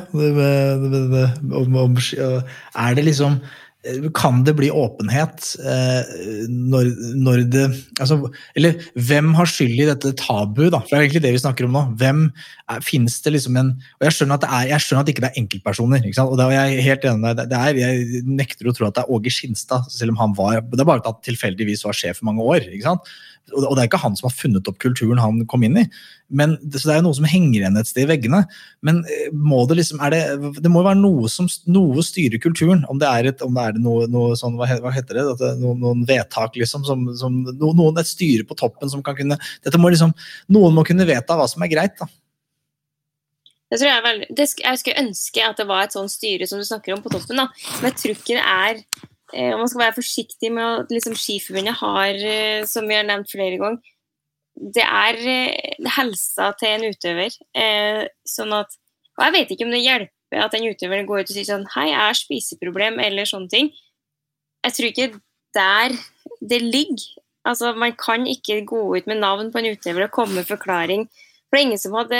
Er det liksom, kan det bli åpenhet når, når det, altså, eller hvem har skyld i dette tabu da? For det er egentlig det vi snakker om nå. Hvem er, finnes det liksom en, og jeg skjønner at det er, jeg skjønner at ikke det er enkeltpersoner, ikke sant? Og det er jeg helt enig med, det er, jeg nekter å tro at det er Åge Skinstad, selv om han var, det er bare at han tilfeldigvis var sjef i mange år, ikke sant? Og det er ikke han som har funnet opp kulturen han kom inn i, men det, så det er jo noe som henger igjen et sted i veggene, men må det liksom, er det, det må være noe som noe styrer kulturen, om det er, et, om det er noe, noe sånn, hva heter det, at det noen, noen vedtak liksom, som, som no, noen et styre på toppen som kan kunne, dette må liksom, noen må kunne vedta hva som er greit da. Det tror jeg er veldig, det, jeg skulle ønske at det var et sånt styre som du snakker om på toppen da, men jeg tror ikke det er, og man skal være forsiktig med at liksom, Skiforbundet har, som vi har nevnt flere ganger, det er helsa til en utøver. Eh, sånn at, og jeg vet ikke om det hjelper at en utøver går ut og sier sånn, hei, jeg har spiseproblem, eller sånne ting. Jeg tror ikke der det ligger. Altså, man kan ikke gå ut med navn på en utøver og komme med forklaring. For det er ingen som hadde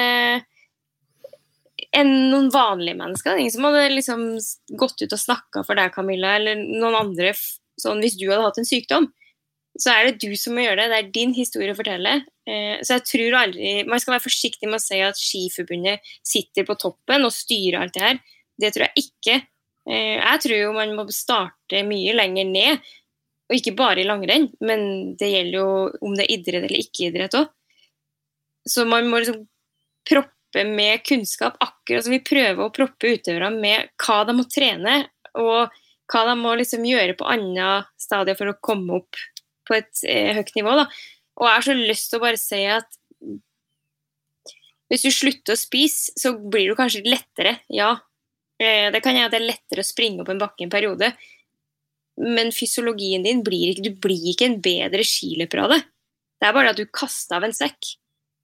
enn noen vanlige mennesker. Ingen som hadde liksom gått ut og snakket for deg, Camilla, eller noen andre. Sånn, hvis du hadde hatt en sykdom, så er det du som må gjøre det. Det er din historie å fortelle. Eh, så jeg tror aldri, man skal være forsiktig med å si at Skiforbundet sitter på toppen og styrer alt det her. Det tror jeg ikke. Eh, jeg tror jo man må starte mye lenger ned, og ikke bare i langrenn, men det gjelder jo om det er idrett eller ikke idrett også. Så man må liksom proppe med kunnskap, akkurat som vi prøver å proppe utøvere med hva de må trene, og hva de må liksom gjøre på andre stadier for å komme opp på et eh, høyt nivå. Da. Og jeg har så lyst til å bare si at hvis du slutter å spise, så blir du kanskje lettere, ja. Eh, det kan gjøre at det er lettere å springe opp en bakke en periode, men fysiologien din blir ikke, du blir ikke en bedre skiløper av det. Det er bare at du kaster av en sekk.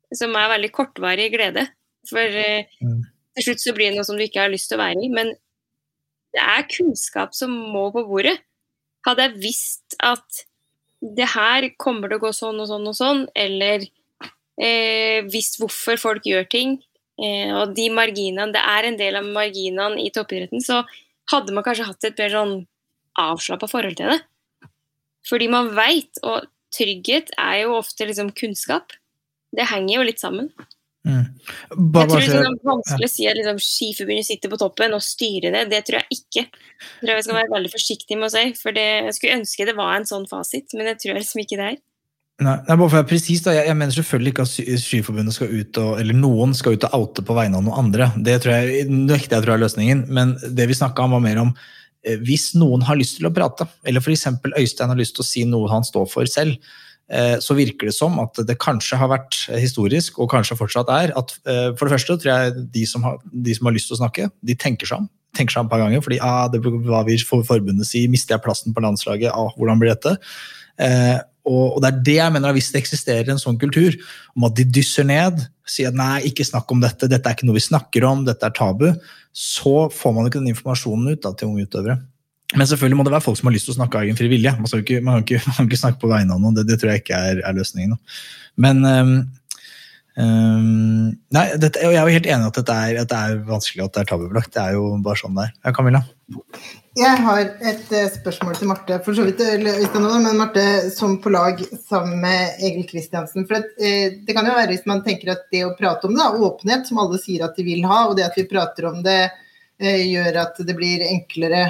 som er veldig kortvarig glede. For uh, mm. til slutt så blir det noe som du ikke har lyst til å være i. Men det er kunnskap som må på bordet. Hadde jeg visst at det her kommer til å gå sånn og sånn og sånn, eller uh, visst hvorfor folk gjør ting, uh, og de marginene, det er en del av marginene i toppidretten, så hadde man kanskje hatt et mer sånn avslappet forhold til det. Fordi man vet, og trygghet er jo ofte liksom kunnskap. Det henger jo litt sammen. Mm. Bare, jeg tror det er vanskelig å si at liksom, skiforbundet sitter på toppen og styrer det. Det tror jeg ikke. Jeg tror jeg skal være veldig forsiktig med å si, for det, jeg skulle ønske det var en sånn fasit, men det tror jeg liksom ikke det er. Nei, bare for å være precis da, jeg, jeg mener selvfølgelig ikke at skiforbundet skal ut og, eller noen skal ut og oute på vegne av noen andre. Det tror jeg, det jeg tror er løsningen, men det vi snakket om var mer om hvis noen har lyst til å prate, eller for eksempel Øystein har lyst til å si noe han står for selv, så virker det som at det kanskje har vært historisk, og kanskje fortsatt er, at for det første tror jeg de som har, de som har lyst til å snakke, de tenker seg om, tenker seg om et par ganger, fordi ah, det hva vi får forbundet si, mister jeg plassen på landslaget, ah, hvordan blir dette? Eh, og, og det er det jeg mener, hvis det eksisterer en sånn kultur, om at de dysser ned, sier at nei, ikke snakk om dette, dette er ikke noe vi snakker om, dette er tabu, så får man ikke den informasjonen ut da, til unge utøvere. Men selvfølgelig må det være folk som har lyst til å snakke av egen fri vilje. Man, ikke, man, kan ikke, man kan ikke snakke på vegne av noen, det, det tror jeg ikke er, er løsningen. Da. Men um, um, nei, dette, jeg er jo helt enig at, dette er, at det er vanskelig at det er tabubelagt. Det er jo bare sånn det er. Ja, Camilla? Jeg har et uh, spørsmål til Marte, for så vidt, eller, men Marte som på lag sammen med Egil Kristiansen. For at, uh, det kan jo være hvis man tenker at det å prate om det, åpenhet, som alle sier at de vil ha, og det at vi prater om det, gjør at det blir enklere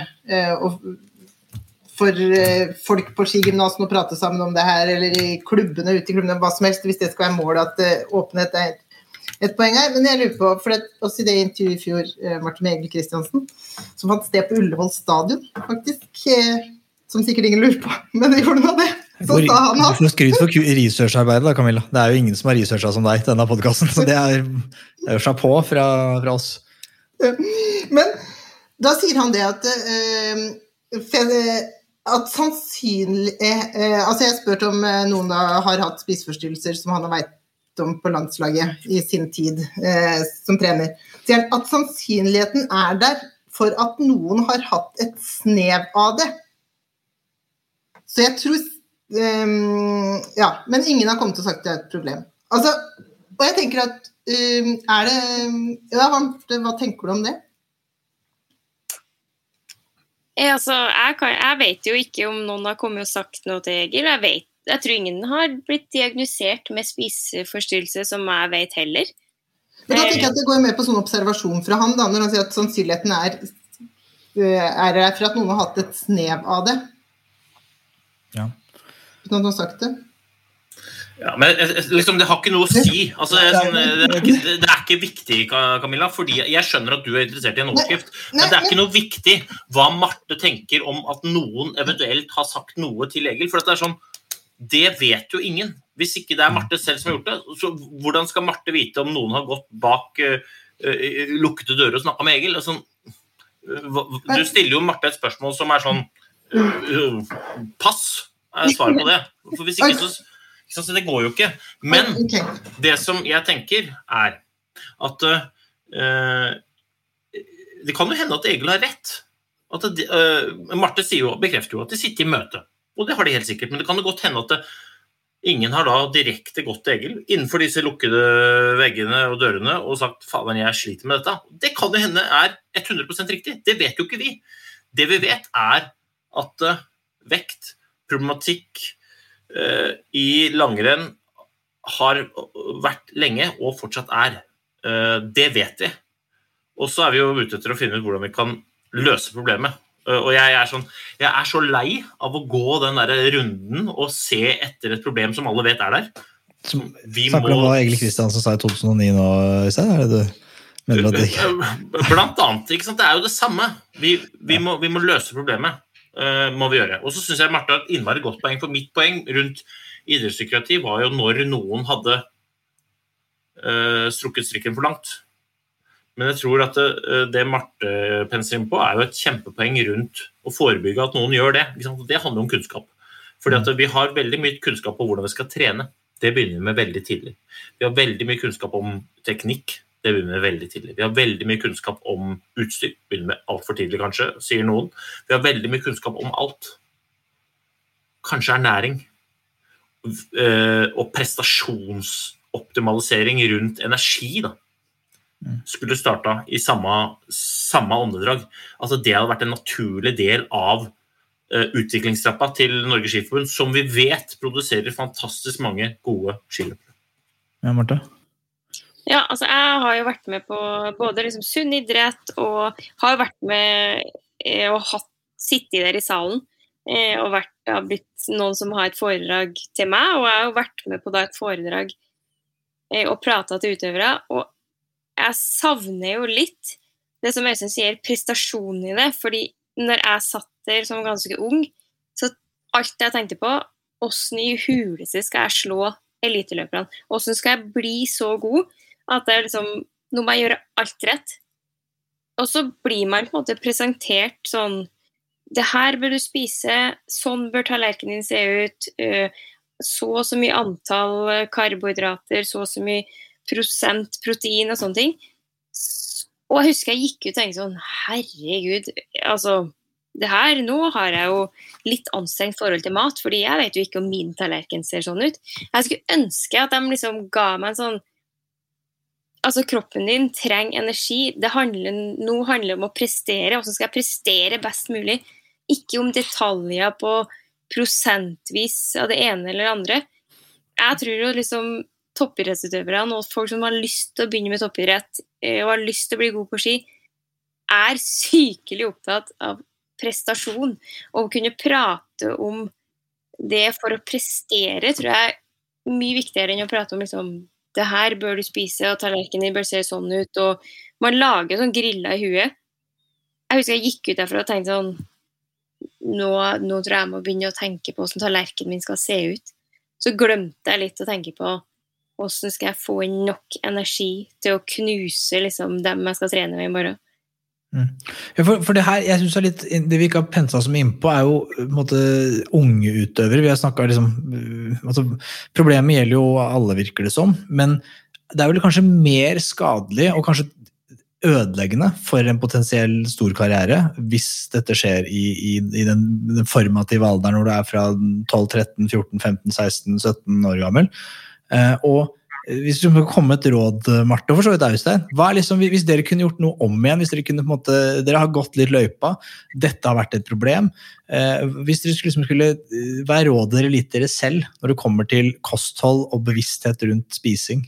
for folk på skigymnasen å prate sammen om det her, eller i klubbene, ute i klubbene, hva som helst, hvis det skal være målet at åpenhet er et, et poeng her. Men jeg lurer på, for det, også i det intervjuet i fjor, Marte med Egil Kristiansen, som fant sted på Ullevål stadion, faktisk, som sikkert ingen lurer på, men det gjorde noe av det. Så Hvor, sa han at... Du får skryt for researcharbeidet da, Camilla. Det er jo ingen som har researchet som deg til denne podcasten, så det er, det er jo chapeau fra, fra oss. Men da sier han det at uh, at sannsynlig uh, altså jeg har spurt om uh, noen da har hatt spiseforstyrrelser som han har vet om på landslaget i sin tid uh, som trener. Sier han at sannsynligheten er der for at noen har hatt et snev av det. Så jeg tror um, ja, men ingen har kommet og sagt det er et problem. Altså, og jeg tenker at Um, er det, ja, hva, hva tenker du om det? Jeg, altså, jeg, kan, jeg vet jo ikke om noen har kommet og sagt noe til Egil. Jeg, vet, jeg tror ingen har blitt diagnosert med spiseforstyrrelse som jeg vet heller. Men da tenker jeg at det går med på sånn observasjon fra han da, når han sier at sannsynligheten er, er det for at noen har hatt et snev av det. Ja. Uten at noen har sagt det. Ja, men liksom, det har ikke noe å si. Altså, det, er sånn, det, er ikke, det er ikke viktig, Camilla, fordi jeg skjønner at du er interessert i en overskrift, men det er ikke noe viktig hva Marte tenker om at noen eventuelt har sagt noe til Egil, for det er sånn, det vet jo ingen. Hvis ikke det er Marte selv som har gjort det, så hvordan skal Marte vite om noen har gått bak uh, uh, lukkede dører og snakket med Egil? Altså, uh, du stiller jo Marte et spørsmål som er sånn, uh, pass, er svaret på det. For hvis ikke så... Så det går jo ikke. Men det som jeg tenker er at uh, det kan jo hende at Egil har rett. At det, uh, Marte sier jo, bekrefter jo at de sitter i møte. Og det har de helt sikkert. Men det kan jo godt hende at det, ingen har da direkte gått til Egil innenfor disse lukkede veggene og dørene og sagt, faen, jeg sliter med dette. Det kan jo hende er hundre prosent riktig. Det vet jo ikke vi. Det vi vet er at uh, vekt, problematikk, Uh, i langrenn har vært lenge og fortsatt er. Uh, det vet vi. Og så er vi jo ute etter å finne ut hvordan vi kan løse problemet. Uh, og jeg er, sånn, jeg er så lei av å gå den der runden og se etter et problem som alle vet er der. Som, vi snakker må... om hva Egil Kristiansen sa i to tusen og ni nå, Øystein? Er det du? Blant annet, ikke sant? Det er jo det samme. Vi, vi, må, vi må løse problemet. Uh, må vi gjøre. Og så synes jeg Marte har et innmari godt poeng, for mitt poeng rundt idrettspsykiatri var jo når noen hadde uh, strukket strikken for langt. Men jeg tror at det, det Marte penser inn på er jo et kjempepoeng rundt å forebygge at noen gjør det. Ikke sant? Det handler om kunnskap. Fordi at vi har veldig mye kunnskap på hvordan vi skal trene. Det begynner vi med veldig tidlig. Vi har veldig mye kunnskap om teknikk, det begynner vi med veldig tidlig. Vi har veldig mye kunnskap om utstyr, begynner med alt for tidlig kanskje, sier noen. Vi har veldig mye kunnskap om alt. Kanskje ernæring og prestasjonsoptimalisering rundt energi da. Skulle starta i samme, samme åndedrag. Altså det hadde vært en naturlig del av uh, utviklingstrappa til Norges Skiforbund, som vi vet produserer fantastisk mange gode skiløpere. Ja, Marte? Ja, altså jeg har jo vært med på både liksom sunn idrett, og har vært med eh, og hatt, sittet der i salen, eh, og vært, har blitt noen som har et foredrag til meg, og jeg har jo vært med på da et foredrag eh, og pratet til utøvere, og jeg savner jo litt det som Øystein sier, prestasjon i det, fordi når jeg satt der som ganske ung, så alt jeg tenkte på, hvordan i huleste skal jeg slå eliteløperne? Hvordan skal jeg bli så god at jeg liksom, nå må jeg gjøre alt rett? Og så blir man på en måte presentert sånn, det her bør du spise, sånn bør tallerkenen din se ut, så og så mye antall karbohydrater, så og så mye prosent protein og sånne ting. Og jeg husker jeg gikk ut og tenkte sånn, herregud, altså, det her, nå har jeg jo litt anstrengt forhold til mat, fordi jeg vet jo ikke om min tallerken ser sånn ut. Jeg skulle ønske at de liksom ga meg en sånn, altså kroppen din trenger energi, det handler, nå handler det om å prestere, hvordan skal jeg prestere best mulig, ikke om detaljer på prosentvis av det ene eller det andre. Jeg tror jo liksom toppidrettsutøverne og folk som har lyst til å begynne med toppidrett og har lyst til å bli god på ski, er sykelig opptatt av prestasjon, og å kunne prate om det for å prestere, tror jeg er mye viktigere enn å prate om liksom, det her bør du spise, og tallerkenen din bør se sånn ut, og man lager sånn grilla i huet. Jeg husker jeg gikk ut derfra og tenkte sånn, nå, nå tror jeg jeg må begynne å tenke på hvordan tallerkenen min skal se ut. Så glemte jeg litt å tenke på hvordan skal jeg få inn nok energi til å knuse liksom, dem jeg skal trene med i morgen. Mm. Ja, for, for det her, jeg synes er litt, det vi ikke har penset så mye inn på er jo på en måte, unge utøvere. Vi har snakket liksom, altså, problemet gjelder jo alle virker det som, men det er vel kanskje mer skadelig og kanskje ødeleggende for en potensiell stor karriere hvis dette skjer i, i, i den, den formative alderen når du er fra tolv, tretten, fjorten, femten, seksten, sytten år gammel. Eh, og hvis du må komme et råd, Marte, for så vidt Øystein, hva er liksom, hvis dere kunne gjort noe om igjen, hvis dere kunne på en måte, dere har gått litt løypa, dette har vært et problem, eh, hvis dere liksom skulle, hva er rådet dere litt dere selv når det kommer til kosthold og bevissthet rundt spising?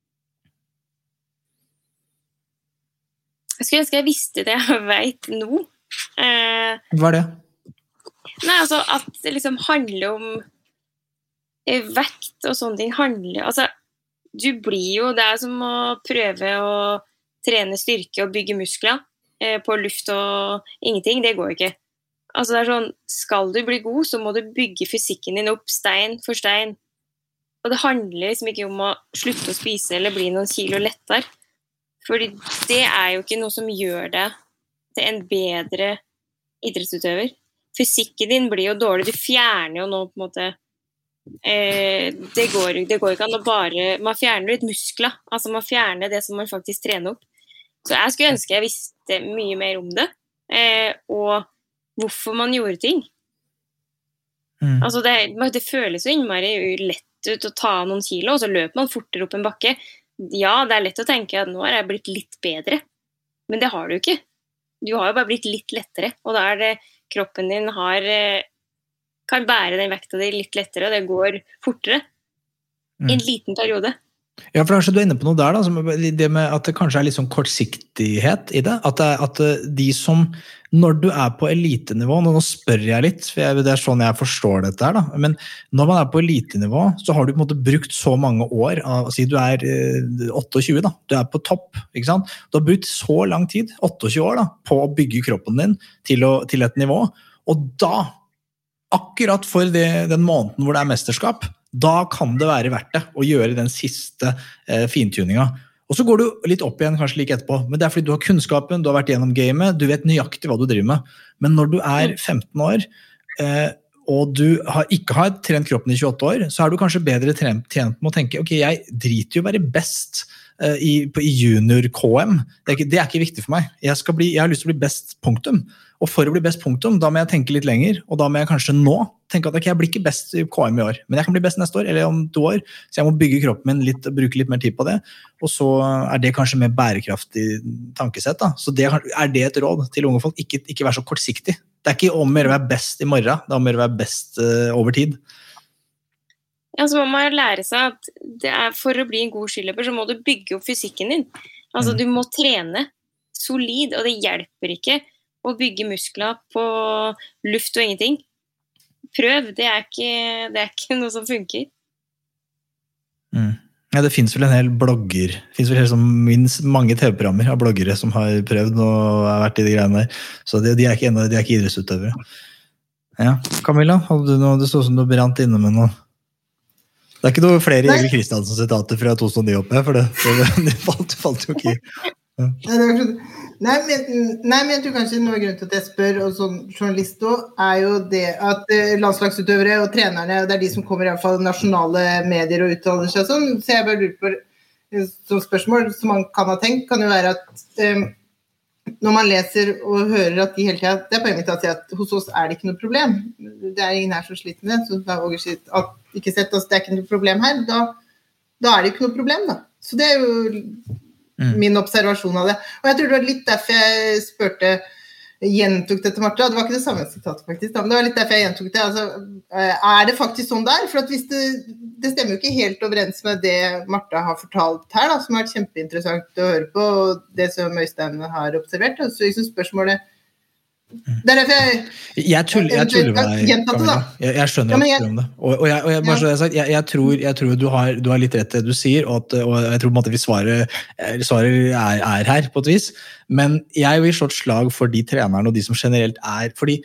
Jeg skulle ønske jeg visste det jeg vet nå. Eh, hva er det? Nei, altså at det liksom handler om vekt og sånne ting handler, altså du blir jo, det er som å prøve å trene styrke og bygge muskler eh, på luft og ingenting, det går ikke. Altså det er sånn, skal du bli god, så må du bygge fysikken din opp stein for stein. Og det handler liksom ikke om å slutte å spise eller bli noen kilo lettere. Fordi det er jo ikke noe som gjør deg til en bedre idrettsutøver. Fysikken din blir jo dårlig, du fjerner jo nå på en måte Eh, det, går, det går ikke an å bare man fjerner litt muskler, altså man fjerner det som man faktisk trener opp, så jeg skulle ønske jeg visste mye mer om det eh, og hvorfor man gjorde ting mm. altså det, det føles jo innmari lett ut å ta noen kilo og så løper man fortere opp en bakke. Ja, det er lett å tenke at nå har jeg blitt litt bedre, men det har du ikke, du har jo bare blitt litt lettere, og da er det kroppen din har kan bære den vekta di litt lettere, og det går fortere i en liten periode. Ja, for kanskje du er inne på noe der, da, som det med at det kanskje er litt sånn kortsiktighet i det, at, det, at de som, når du er på elitenivå, nå spør jeg litt, for jeg, det er sånn jeg forstår dette her, da, men når man er på elitenivå, så har du på en måte brukt så mange år, si du er tjueåtte, da, du er på topp, ikke sant? Du har brukt så lang tid, tjueåtte år, da, på å bygge kroppen din til, å, til et nivå, og da akkurat for det, den måneden hvor det er mesterskap, da kan det være verdt det å gjøre den siste eh, fintuninga. Og så går du litt opp igjen kanskje like etterpå, men det er fordi du har kunnskapen, du har vært gjennom gamet, du vet nøyaktig hva du driver med. Men når du er femten år, eh, og du har, ikke har trent kroppen i tjueåtte år, så er du kanskje bedre trent, tjent med å tenke, ok, jeg driter jo å være best uh, i, på, i junior-K M. Det er, ikke, det er ikke viktig for meg. Jeg, skal bli, jeg har lyst til å bli best punktum. Og for å bli best punktum, da må jeg tenke litt lenger, og da må jeg kanskje nå tenke at okay, jeg blir ikke best i K M i år, men jeg kan bli best neste år, eller om to år, så jeg må bygge kroppen min litt, bruke litt mer tid på det, og så er det kanskje mer bærekraftig tankesett. Da. Så det, er det et råd til unge folk? Ikke, ikke være så kortsiktig. Det er ikke om å være best i morgen, det er om å være best uh, over tid. Ja, så må man lære seg at det er, for å bli en god skiløper, så må du bygge opp fysikken din. Altså, mm. du må trene solid, og det hjelper ikke å bygge muskler på luft og ingenting. Prøv, det er ikke, det er ikke noe som funker. Mm. Ja, det finnes vel en hel blogger, det finnes vel som minst mange T V-programmer av bloggere som har prøvd og har vært i de greiene der. Så de, de er ikke, de er ikke idrettsutøvere. Ja, Camilla, hadde du noe, det stod som du brant inne med noe? Det er ikke noe flere Egil Kristiansen-sitater fra to tusen og ni oppe, for det, det, det falt, falt jo ikke. Ja. Nei, men, nei, men jeg tror kanskje noe grunn til at jeg spør, og som journalist også, er jo det at landslagsutøvere og trenerne, det er de som kommer i hvert fall nasjonale medier og uttaler seg sånn, så jeg bare lurer på, som spørsmål som man kan ha tenkt, kan jo være at um, når man leser og hører at de hele tiden, det er poenget til å si at hos oss er det ikke noe problem, det er ingen her som sliter med det, så da har vi ikke sett oss, det er ikke noe problem her, da, da er det ikke noe problem da, så det er jo Mm. min observasjon av det. Og jeg tror det var litt derfor jeg spurte, gjentok det til Martha, det var ikke det samme sitatet faktisk, men det var litt derfor jeg gjentok det. Altså, er det faktisk sånn der? For at hvis det, det stemmer jo ikke helt overens med det Martha har fortalt her, da, som har vært kjempeinteressant å høre på, og det som Øystein har observert. Da. Så liksom spørsmålet det er derfor jeg jeg tuller, jeg tuller med deg, Camilla. Jeg, jeg skjønner ja, jeg, om det og, og, jeg, og jeg, bare så jeg, sagt, jeg, jeg tror, jeg tror du, har, du har litt rett det du sier og, at, og jeg tror på en måte vi svarer, svarer er, er her på et vis, men jeg vil slå et slag for de trenerne og de som generelt er, fordi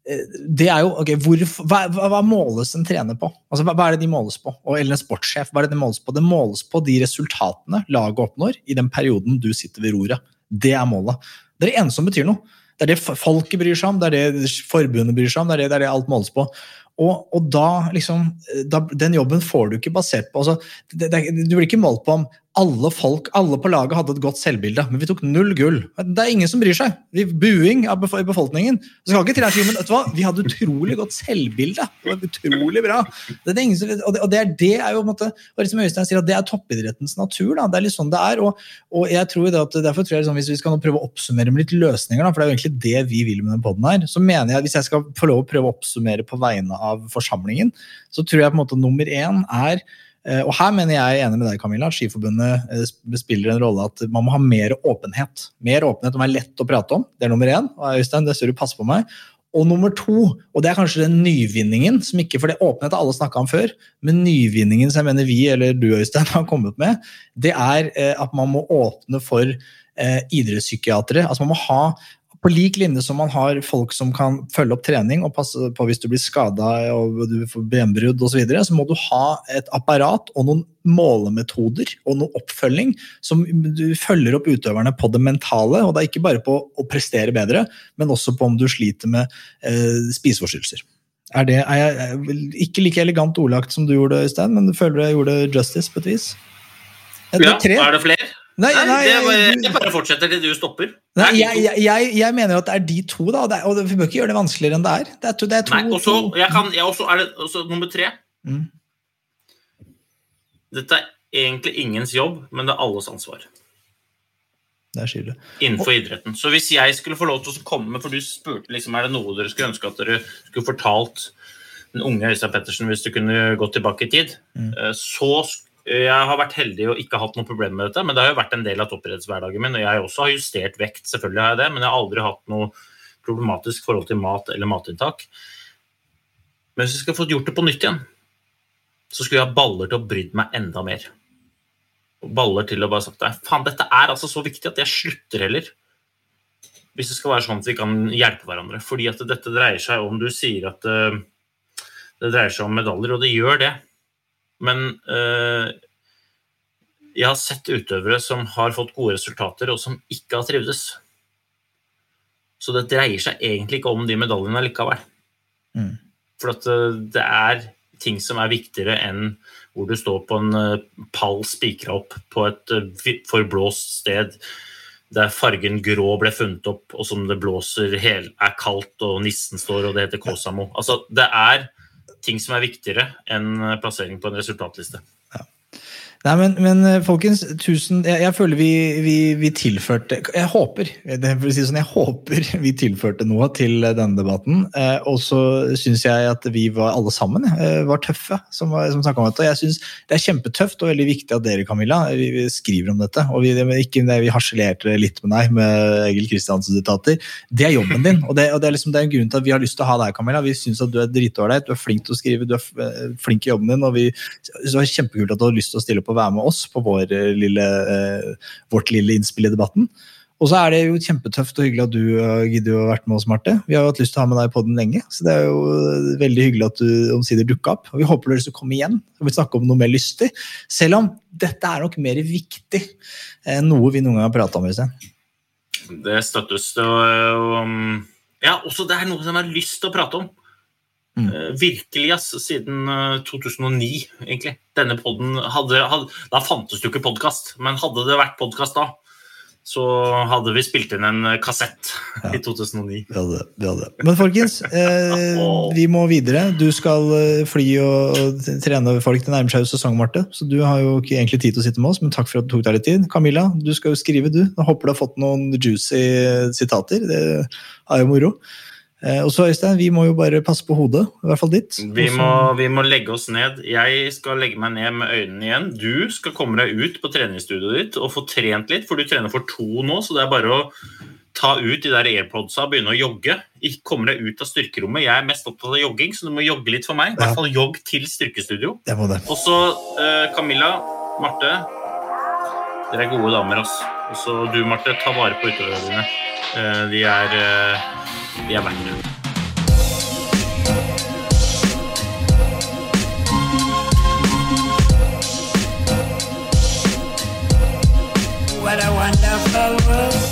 det er jo, ok, hvor, hva, hva måles en trener på? Altså, hva, hva er det de måles på? Og, eller en sportssjef, hva er det de måles på? Det måles på de resultatene laget oppnår i den perioden du sitter ved roret. Det er målet. Det er det eneste som betyr noe. Det er det folket bryr seg om, det er det forbundet bryr seg om, det er det, det, er det alt måles på. Og, og da, liksom, da, den jobben får du ikke basert på, altså, det, det, du blir ikke målt på om alle folk, alle på laget hadde et godt selvbilde, men vi tok null gull. Det er ingen som bryr seg. Vi buing av befolkningen. Så skal ikke til å si, men vet du hva? Vi hadde utrolig godt selvbilde. Det var utrolig bra. Det er ingen som, og, det, og det, er, det er jo på en måte, og det som Øystein sier, at det er toppidrettens natur. Da. Det er litt sånn det er, og, og jeg tror det at derfor tror jeg liksom, hvis vi skal nå prøve å oppsummere med litt løsninger, da, for det er jo egentlig det vi vil med den podden her, så mener jeg at hvis jeg skal få lov å prøve å oppsummere på vegne av forsamlingen, så tror jeg på en måte nummer én er og her mener jeg enig med deg, Camilla, at Skiforbundet spiller en rolle at man må ha mer åpenhet. Mer åpenhet om det er lett å prate om. Det er nummer én. Og Øystein, det ser du passe på meg. Og nummer to, og det er kanskje den nyvinningen, som ikke, for det åpenhet har alle snakket om før, men nyvinningen som jeg mener vi, eller du Øystein, har kommet med, det er at man må åpne for eh, idrettspsykiatere. Altså man må ha på lik linje som man har folk som kan følge opp trening og passe på hvis du blir skadet og du får benbrudd og så videre, så må du ha et apparat og noen målemetoder og noen oppfølging som du følger opp utøverne på det mentale, og det er ikke bare på å prestere bedre, men også på om du sliter med eh, spiseforstyrrelser. Er det, er jeg, ikke like elegant ordlagt som du gjorde, Øystein, men du føler jeg gjorde justice på et vis? Er det tre? Ja, er det flere? Nei, nei, nei det, bare, jeg bare fortsetter til du stopper. Nei, jeg, jeg, jeg mener at det er de to da, det er, og vi bør ikke gjøre det vanskeligere enn det er. Det er to, det er to, nei, også, jeg kan, jeg også er det også nummer tre. Mm. Dette er egentlig ingens jobb, men det er alles ansvar. Det er skyldig. Innenfor idretten. Så hvis jeg skulle få lov til å komme med, for du spurte liksom, er det noe dere skulle ønske at dere skulle fortalt den unge Øystein Pettersen hvis du kunne gått tilbake i tid, mm. så jeg har vært heldig og ikke hatt noe problem med dette, men det har jo vært en del av toppidrettshverdagen min, og jeg også har justert vekt, selvfølgelig har jeg det, men jeg har aldri hatt noe problematisk forhold til mat eller matinntak. Men hvis jeg skulle fått gjort det på nytt igjen, så skulle jeg ha baller til å brydd meg enda mer. Og baller til å bare sagt, faen, dette er altså så viktig at jeg slutter heller. Hvis det skal være sånn at vi kan hjelpe hverandre, fordi at dette dreier seg om, du sier at uh, det dreier seg om medaljer, og det gjør det. Men uh, jeg har sett utøvere som har fått gode resultater og som ikke har trivdes. Så det dreier seg egentlig ikke om de medaljene likevel. Mm. For at det er ting som er viktigere enn hvor du står på en pall spikret opp på et forblåst sted der fargen grå ble funnet opp, og som det blåser, hel, er kaldt, og nissen står, og det heter Kåsamo. Altså, det er ting som er viktigere enn plassering på en resultatliste. Nei, men, men folkens, tusen, jeg, jeg føler vi, vi, vi tilførte, jeg håper, for å si sånn, jeg håper vi tilførte noe til denne debatten, eh, og så synes jeg at vi var alle sammen, eh, var tøffe, som, som snakket om dette, og jeg synes det er kjempetøft og veldig viktig at dere, Camilla, vi, vi skriver om dette, og vi, ikke, vi harselerte litt med deg, med Egil Kristiansen sitater, det er jobben din, og det, og det er liksom det er en grunn til at vi har lyst til å ha deg, Camilla, vi synes at du er dritålreit, du er flink til å skrive, du er flink i jobben din, og vi, så det er kjempekult at du har lyst til å stille på å være med oss på vår lille, eh, vårt lille innspill i debatten. Og så er det jo kjempetøft og hyggelig at du gidder å ha vært med oss, Marte. Vi har jo hatt lyst til å ha med deg på den lenge, så det er jo veldig hyggelig at du omsider dukket opp. Og vi håper dere skal komme igjen og vi snakke om noe mer lystig, selv om dette er nok mer viktig enn noe vi noen gang har pratet om, Øystein. Det støttes. Det og, ja, også det er noe som jeg har lyst til å prate om. Mm. Uh, virkelig, ass, siden uh, to tusen og ni, egentlig. Denne podden hadde, hadde, da fantes det jo ikke podcast, men hadde det vært podcast da, så hadde vi spilt inn en kassett ja. I to tusen og ni. Vi hadde, vi hadde. Men folkens, eh, vi må videre. Du skal fly og trene folk til nærmere seg sesong, Marte, så du har jo ikke egentlig tid til å sitte med oss, men takk for at du tok deg litt tid. Camilla, du skal jo skrive, du. Jeg håper du har fått noen juicy sitater. Det er jo moro. Og så Øystein, vi må jo bare passe på hodet, I hvert fall ditt. Vi må, vi må legge oss ned. Jeg skal legge meg ned med øynene igjen. Du skal komme deg ut på treningsstudioet ditt og få trent litt, for du trener for to nå, så det er bare å ta ut de der AirPodsa og begynne å jogge. Ikke komme deg ut av styrkerommet. Jeg er mest opptatt av jogging, så du må jogge litt for meg. I hvert fall jogg til styrkestudio. Det må det. Og så uh, Camilla, Marte, dere er gode damer, ass. Og så du, Marte, ta vare på utøverne dine. Uh, de er... Uh, Vi er verdt det. What a wonderful world.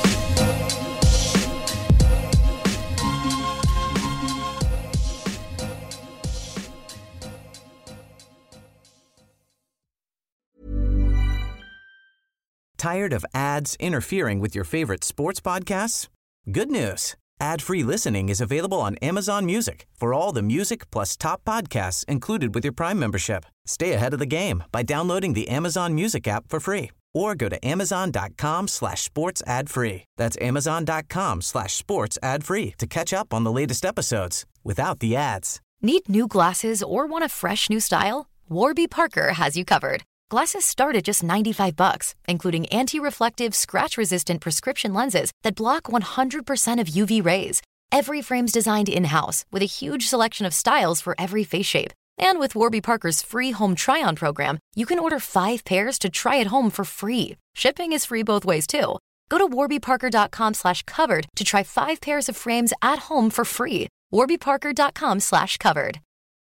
Tired of ads interfering with your favorite sports podcasts? Good news. Ad-free listening is available on Amazon Music for all the music plus top podcasts included with your Prime membership. Stay ahead of the game by downloading the Amazon Music app for free or go to amazon.com slash sports ad free. That's amazon.com slash sports ad free to catch up on the latest episodes without the ads. Need new glasses or want a fresh new style? Warby Parker has you covered. Glasses start at just ninety-five bucks, including anti-reflective, scratch-resistant prescription lenses that block one hundred percent of U V rays. Every frame's designed in-house with a huge selection of styles for every face shape. And with Warby Parker's free home try-on program, you can order five pairs to try at home for free. Shipping is free both ways, too. Go to warbyparker.com slash covered to try five pairs of frames at home for free. warbyparker.com slash covered.